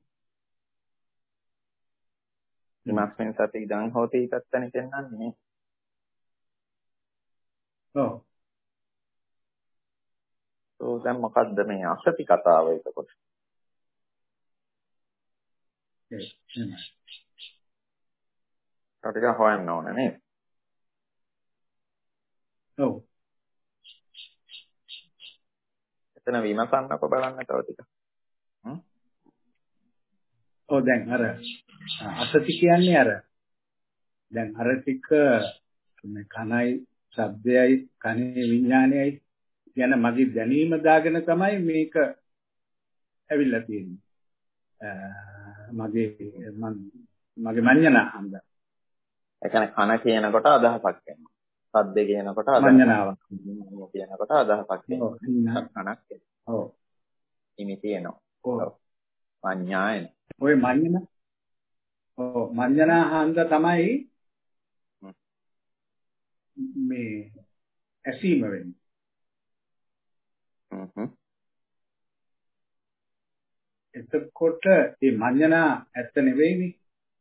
ඉමස්මින් සති ඉදන් හොති පැත්තනේ පෙන්නන්නේ නේ. ඔව්. તો දැන් මොකද්ද මේ අසති කතාව එතකොට? එහෙමයි. අපිට හොයන්න ඕනේ නේද? ඔව්. එතන විමසන්නකො බලන්න තව ටික. හ්ම්? ඔව් දැන් අර අසති කියන්නේ අර දැන් අර ටික මේ කනයි ශබ්දයයි කනේ විඥානයයි කියන මගේ දැනීම දාගෙන තමයි මේක ඇවිල්ලා තියෙන්නේ. මගේ මගේ මඤ්ඤණා හන්ද. ඒ කියන්නේ කන කියනකොට අදහසක් එනවා. ශබ්ද කියනකොට මඤ්ඤණාවක් කියනකොට අදහසක් එනවා. කනක් එනවා. ඔව්. නිමිති එනවා. ඔව්. මඤ්ඤායන. ඔය මඤ්ඤණ ඔව් මඤ්ඤණා හන්ද තමයි මේ ඇසීම වෙන්නේ. හ්ම්. එතකොට මේ මඤ්ඤණා ඇත්ත නෙවෙයිනේ.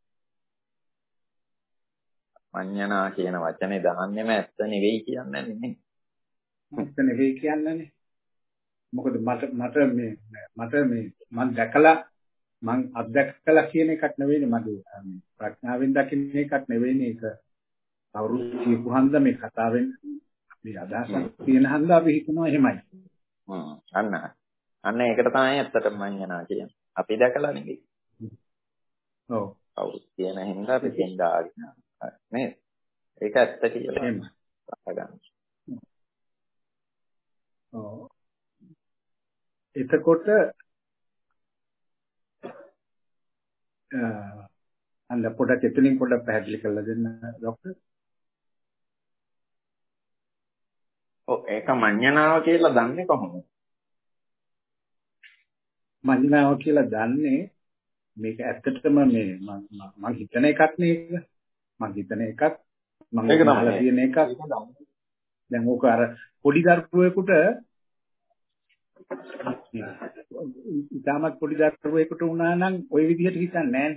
මඤ්ඤණා කියන වචනේ දාන්නෙම ඇත්ත නෙවෙයි කියන්නේ නේ. ඇත්ත නෙවෙයි කියන්නේනේ. මොකද මට මට මේ මට මේ මම දැකලා මම අත්දැකලා කියන එකක් නෙවෙයිනේ මගේ මේ ප්‍රඥාවෙන් දකින්න එකක් නෙවෙයිනේ ඒක. කවුරුත් කියපු හන්ද මේ කතාවෙන් මේ අදහසක් තියෙන හන්ද අපි හිතනවා එහෙමයි. හ්ම් අන්න අන්න ඒකට තමයි ඇත්තටම මඤ්ඤණා කියන්නේ. අපි දැකලා නෙවෙයි. ඔව්. කවුරුත් කියන හින්දා අපි දෙන්දාගෙන නේද? ඒක ඇත්ත කියලා එහෙමයි. ගන්න. ඔව්. එතකොට අන්න පොඩක් එතනින් පොඩක් පැහැදිලි කරලා දෙන්න ડોක්ටර්. ඔව් ඒක මඤ්ඤණාව කියලා දන්නේ කොහොමද? මඤ්ඤණාව කියලා දන්නේ මේක ඇත්තටම මේ මම හිතන එකක් නේද? මම හිතන එකක් මම අහලා තියෙන එකක්. දැන් ඕක අර පොඩි දරුවෙකුට ඉතාමත් පොඩි දරුවෙකුට වුණා නම් ওই විදිහට හිතන්නේ නැහැ.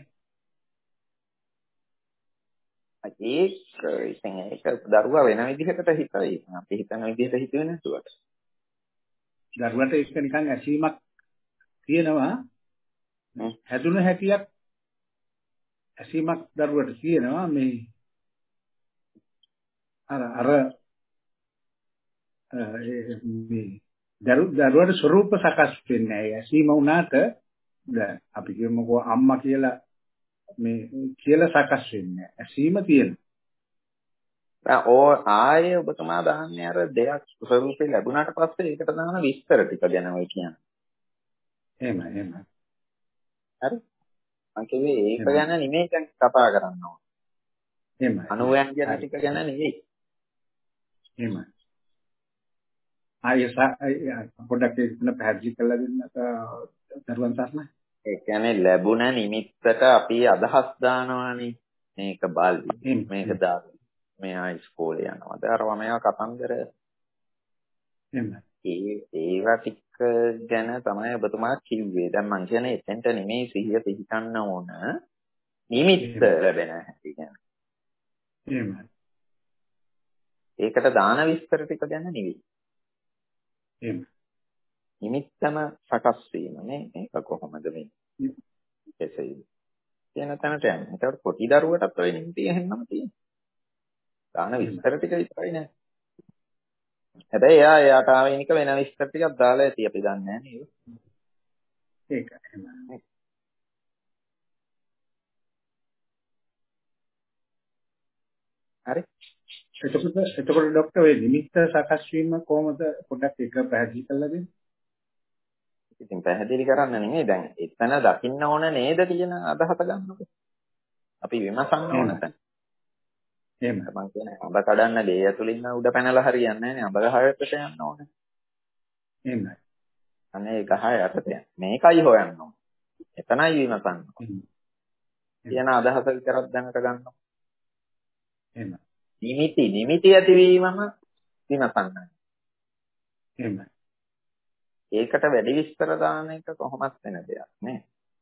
ඒක ඉතින් ඒක දරුවා වෙන විදිහකට හිතයි. අපි හිතන විදිහට හිතුවේ නැතුවට. දරුවට ඒක නිකන් ඇසීමක් තියෙනවා. හැදුන හැටියක් ඇසීමක් දරුවට තියෙනවා මේ අර අර මේ දරුවට ස්වરૂප සකස් වෙන්නේ නැහැ. ඇසීම වුණාට දැන් අපි කියමුකෝ අම්මා කියලා මේ කියලා සකස් වෙන්නේ නැහැ. ඇසීම තියෙනවා. දැන් ඕ ආයේ ඔබතුමා දාන්නේ අර දෙයක් ස්වરૂපේ ලැබුණාට පස්සේ ඒකට දාන විස්තර ටික ගැන ඔය කියන්නේ. එහෙමයි එහෙමයි. හරි. මම කිව්වේ ඒක ගැන නෙමෙයි දැන් කතා කරන්න ඕන. එහෙමයි. අනුවයන් කියන ටික ගැන නෙවෙයි. එහෙමයි. ආයෙ පොඩ්ඩක් ඒක පැහැදිලි කරලා දෙන්න දරුවන් තරණ. ඒ කියන්නේ ලැබුණ නිමිත්තට අපි අදහස් දානවානේ. මේක බල්ලි. මේක දාලා. මෙයා ඉස්කෝලේ යනවාද? අරවා මෙයා කතන්දර. එහෙමයි. ඒ ඒවා ටික ගැන තමයි ඔබතුමා කිව්වේ. දැන් මං කියන්නේ එතෙන්ට නෙමෙයි සිහිය පිහිටන්න ඕන. නිමිත්ත ලැබෙන හැටි කියන්නේ. එහෙමයි. ඒකට දාන විස්තර ටික ගැන නෙවෙයි. එහෙමයි. නිමිත්තම සකස් වීම නේ. මේක කොහොමද වෙන්නේ? එසේයි. කියන තැනට යන්නේ. ඒකට පොඩි දරුවටත් ඔය නිමිති එහෙන්නම තියෙනවා. දාන විස්තර ටික විතරයි නෑ. හැබැයි එයා එයාට ආවෙනික වෙන විස්තර ටිකක් දාලා ඇති අපි දන්නේ නැහැ නේද? ඒක එහෙමයි. හරි. එතකොට එතකොට ડોක්ටර් ඔය නිමිත්ත සකස් වීම කොහොමද පොඩ්ඩක් ඒක පැහැදිලි කරලා දෙන්න. ඉතින් පැහැදිලි කරන්න නෙමෙයි දැන් එතන දකින්න ඕන නේද කියන අදහස ගන්නකො. අපි විමසන්න ඕන තැන. එහෙම. මම කියන්නේ අඹ කඩන්න ලේ ඇතුලින් උඩ පැනලා හරියන්නේ නැහැ නේ. අඹ ගහයට යන්න ඕනේ. එහෙමයි. අනේ ගහ යටට යන්න. මේකයි හොයන්න ඕනේ. එතනයි විමසන්න. කියන අදහස විතරක් දැනට ගන්න. එහෙමයි. නිමිති නිමිති ඇතිවීමම විමසන්න. එහෙමයි. ඒකට වැඩි විස්තර දාන එක කොහොමත් වෙන දෙයක් නේ.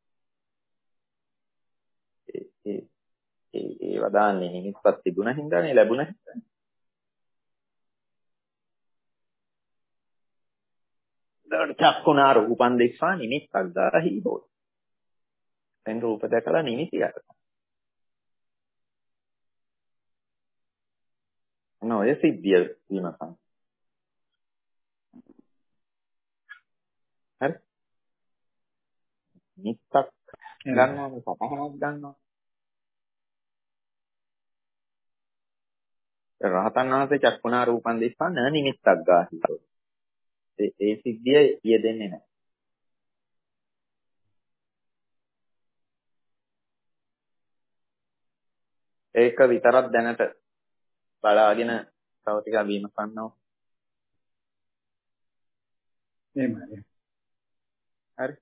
ඒ ඒ ඒ ඒව දාන්නේ නිමිත්තක් තිබුණ හින්දානේ ලැබුණ හින්දානේ. දඩ චක්කුණා රූපන් දෙක්වා නිමිත්තක් දාහි හොත්. දැන් රූප දැකලා නිමිති අර. නෝ ඒ සිද්ධිය විමසන්න. හරි. නිමිත්තක් ගන්නවා සතහනක් ගන්නවා. රහතන් වහන්සේ චක්කුණා රූපන් දිස්සා න නිමිත්තක් ගාහිතෝ. ඒ ඒ සිද්ධිය යෙදෙන්නේ නැහැ. ඒක විතරක් දැනට බලාගෙන තව ටිකක් විමසන්නෝ. එහෙමයි. හරි.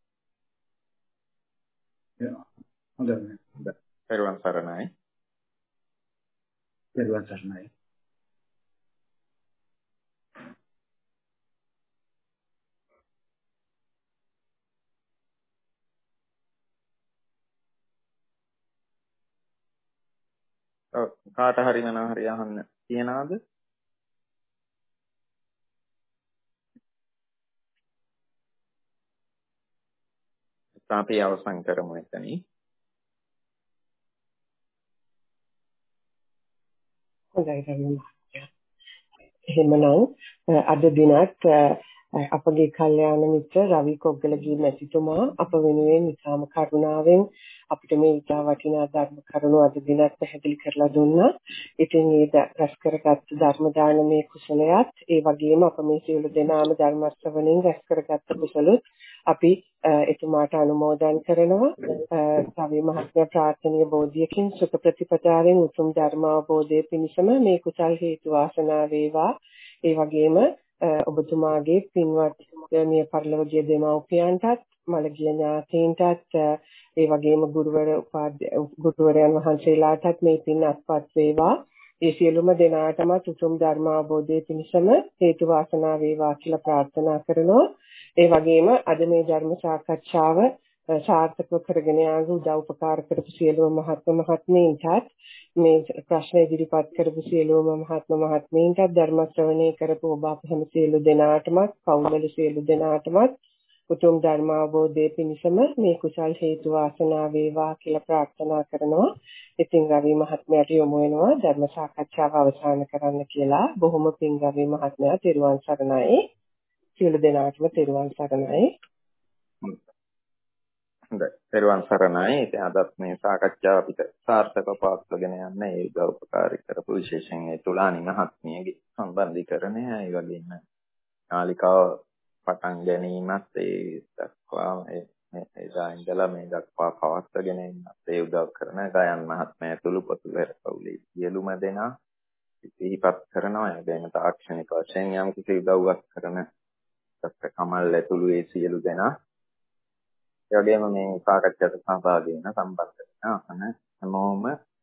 හොඳයි. පෙරවන් සරණයි. පෙරවන් සරණයි. කාට හරි මොනවා හරි අහන්න තියනවාද? අපි අවසන් කරමු එතනින්. හොඳයි රවීන්ද්‍ර. එහෙමනම් අද දිනත් අපගේ කල්යාණ මිත්‍ර රවි කොග්ගලගේ මැතිතුමා අප වෙනුවෙන් ඉතාම කරුණාවෙන් අපිට මේ ඉතා වටිනා ධර්ම කරුණු අද දිනත් පැහැදිලි කරලා දුන්නා. ඉතින් ඒ රැස් කරගත් ධර්ම දානමේ කුසලයත් ඒ වගේම අප මේ සියලු දෙනාම ධර්ම ශ්‍රවණයෙන් රැස් කරගත් කුසලොත් අපි එතුමාට අනුමෝදන් කරනවා. රවි මහත්මයා ප්‍රාර්ථනීය බෝධියකින් සුඛ ප්‍රතිපදාවෙන් උතුම් ධර්ම අවබෝධය පිණිසම මේ කුසල් හේතු වාසනා වේවා. ඒ වගේම ඔබතුමාගේ පින්වත් මිය පරලෝකීය දෙමව්පියන්ටත් මළගිය ඥාතීන්ටත් ඒ වගේම ගුරුවර උපාධ්‍ය ගුරුවරයන් වහන්සේලාටත් මේ පින් අත්පත් වේවා. ඒ සියලුම දෙනාටම උතුම් ධර්ම අවබෝධය පිණිසම හේතු වාසනා වේවා කියලා ප්‍රාර්ථනා කරනවා. ඒ වගේම අද මේ ධර්ම සාකච්ඡාව සාර්ථකව කරගෙන යාම උදව් උපකාර කරපු සියලුම මහත්ම මහත්මීන්ටත් මේ ප්‍රශ්න ඉදිරිපත් කරපු සියලුම මහත්ම මහත්මීන්ටත් ධර්ම ශ්‍රවණය කරපු ඔබ අප හැම සියලු දෙනාටම පවුලේ සියලු දෙනාටම උතුම් ධර්ම අවබෝධයේ පිණිසම මේ කුසල් හේතු වාසනා වේවා කියලා ප්‍රාර්ථනා කරනවා. ඉතින් රවි මහත්මයාට යොමු වෙනවා ධර්ම සාකච්ඡාව අවසන් කරන්න කියලා. බොහොම පිං රවි මහත්මයා තෙරුවන් සරණයි. සියලු දෙනාටම තෙරුවන් සරණයි. හොඳයි. පෙරවන් සරණයි. ඉතින් අදත් මේ සාකච්ඡාව අපිට සාර්ථකව පවත්වාගෙන යන්න ඒ උපකාරී කරපු විශේෂයෙන් ඒ තුලානි මහත්මියගේ සම්බන්ධීකරණය ඒ වගේම නාලිකාව පටන් ගැනීමත් ඒ දක්වා ඒ එදා ඉඳලා මේ දක්වා පවත්වාගෙන යන්නත් ඒ උදව් කරන ගයන් මහත්මයා ඇතුළු පොතුලේ පවුලේ සියලුම දෙනා ඉතිහිපත් කරනවා. ඒ වගේම තාක්ෂණික වශයෙන් යම් කිසි උදව්වක් කරන ડોક્ટર කමල් ඇතුළු ඒ සියලු දෙනා ඒ වගේම මේ සාකච්ඡාවට සහභාගී වෙන සම්බන්ධ වෙන අහන හැමෝම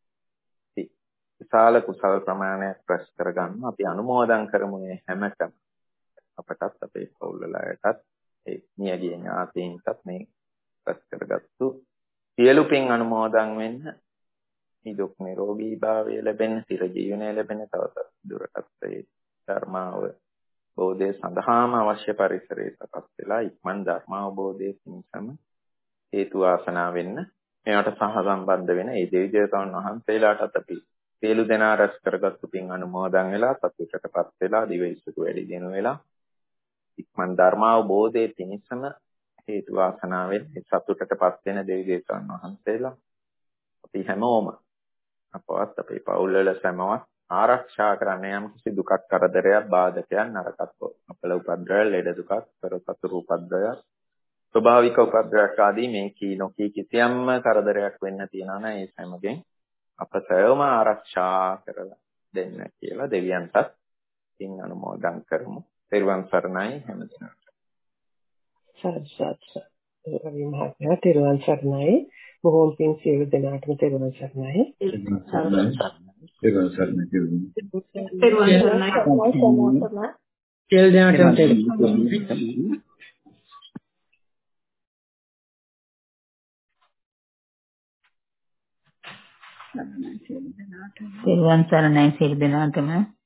විශාල කුසල ප්‍රමාණයක් රැස් කරගන්න අපි අනුමෝදන් කරමු මේ හැමතෙම අපටත් අපේ පවුල්වලටත් ඒ මියගිය ඥාතීන්ටත් මේ රැස් කරගත්තු සියලු පින් අනුමෝදන් වෙන්න නිදුක් නිරෝගී භාවය ලැබෙන්න සිර ජීවනය ලැබෙන්න තවත් දුරටත් ඒ ධර්මාව බෝධය සඳහාම අවශ්‍ය පරිසරය සකස් වෙලා ඉක්මන් ධර්මාවබෝධයේ පිණිසම හේතු වාසනා වෙන්න මේවට සහ සම්බන්ධ වෙන ඒ දෙවි දේවතාවුන් වහන්සේලාටත් අපි සියලු දෙනා රැස් කරගත්තු පින් අනුමෝදන් වෙලා සතුටටපත් වෙලා දිවෙයිසුතු වැඩි දිනු වෙලා ඉක්මන් ධර්මාවබෝධයේ පිණිසම හේතු වාසනා වෙන්න සතුටටපත් වෙන දෙවි දේවතාවුන් වහන්සේලා අපි හැමෝම අපවත් අපේ පවුල් වල සමවත් ආරක්ෂා කරන්න යම් කිසි දුකක් කරදරයක් බාධකයක් නරකත් අපල උපද්‍රව ලෙඩ දුකක් පෙරසතුරු උපද්‍රවයක් ස්වභාවික උපද්‍රවයක් ආදී මේ කී නොකී කිසියම්ම කරදරයක් වෙන්න තියනවා නම් ඒ හැමගෙන් අප සෑම ආරක්ෂා කරලා දෙන්න කියලා දෙවියන්ටත් පින් අනුමෝදන් කරමු. පෙරවන් සරණයි හැමදෙනාට. සත් සත් රවි මහත්මයා තෙරුවන් සරණයි. බොහෝම පිං සියලු දෙනාටම තෙරුවන් සරණයි. තෙරුවන් සරණයි. තෙරුවන් සරණයි. තෙරුවන් සරණයි. සියලු දෙනාටම තෙරුවන් තෙරුවන් සරණයි සියලු දෙනාටම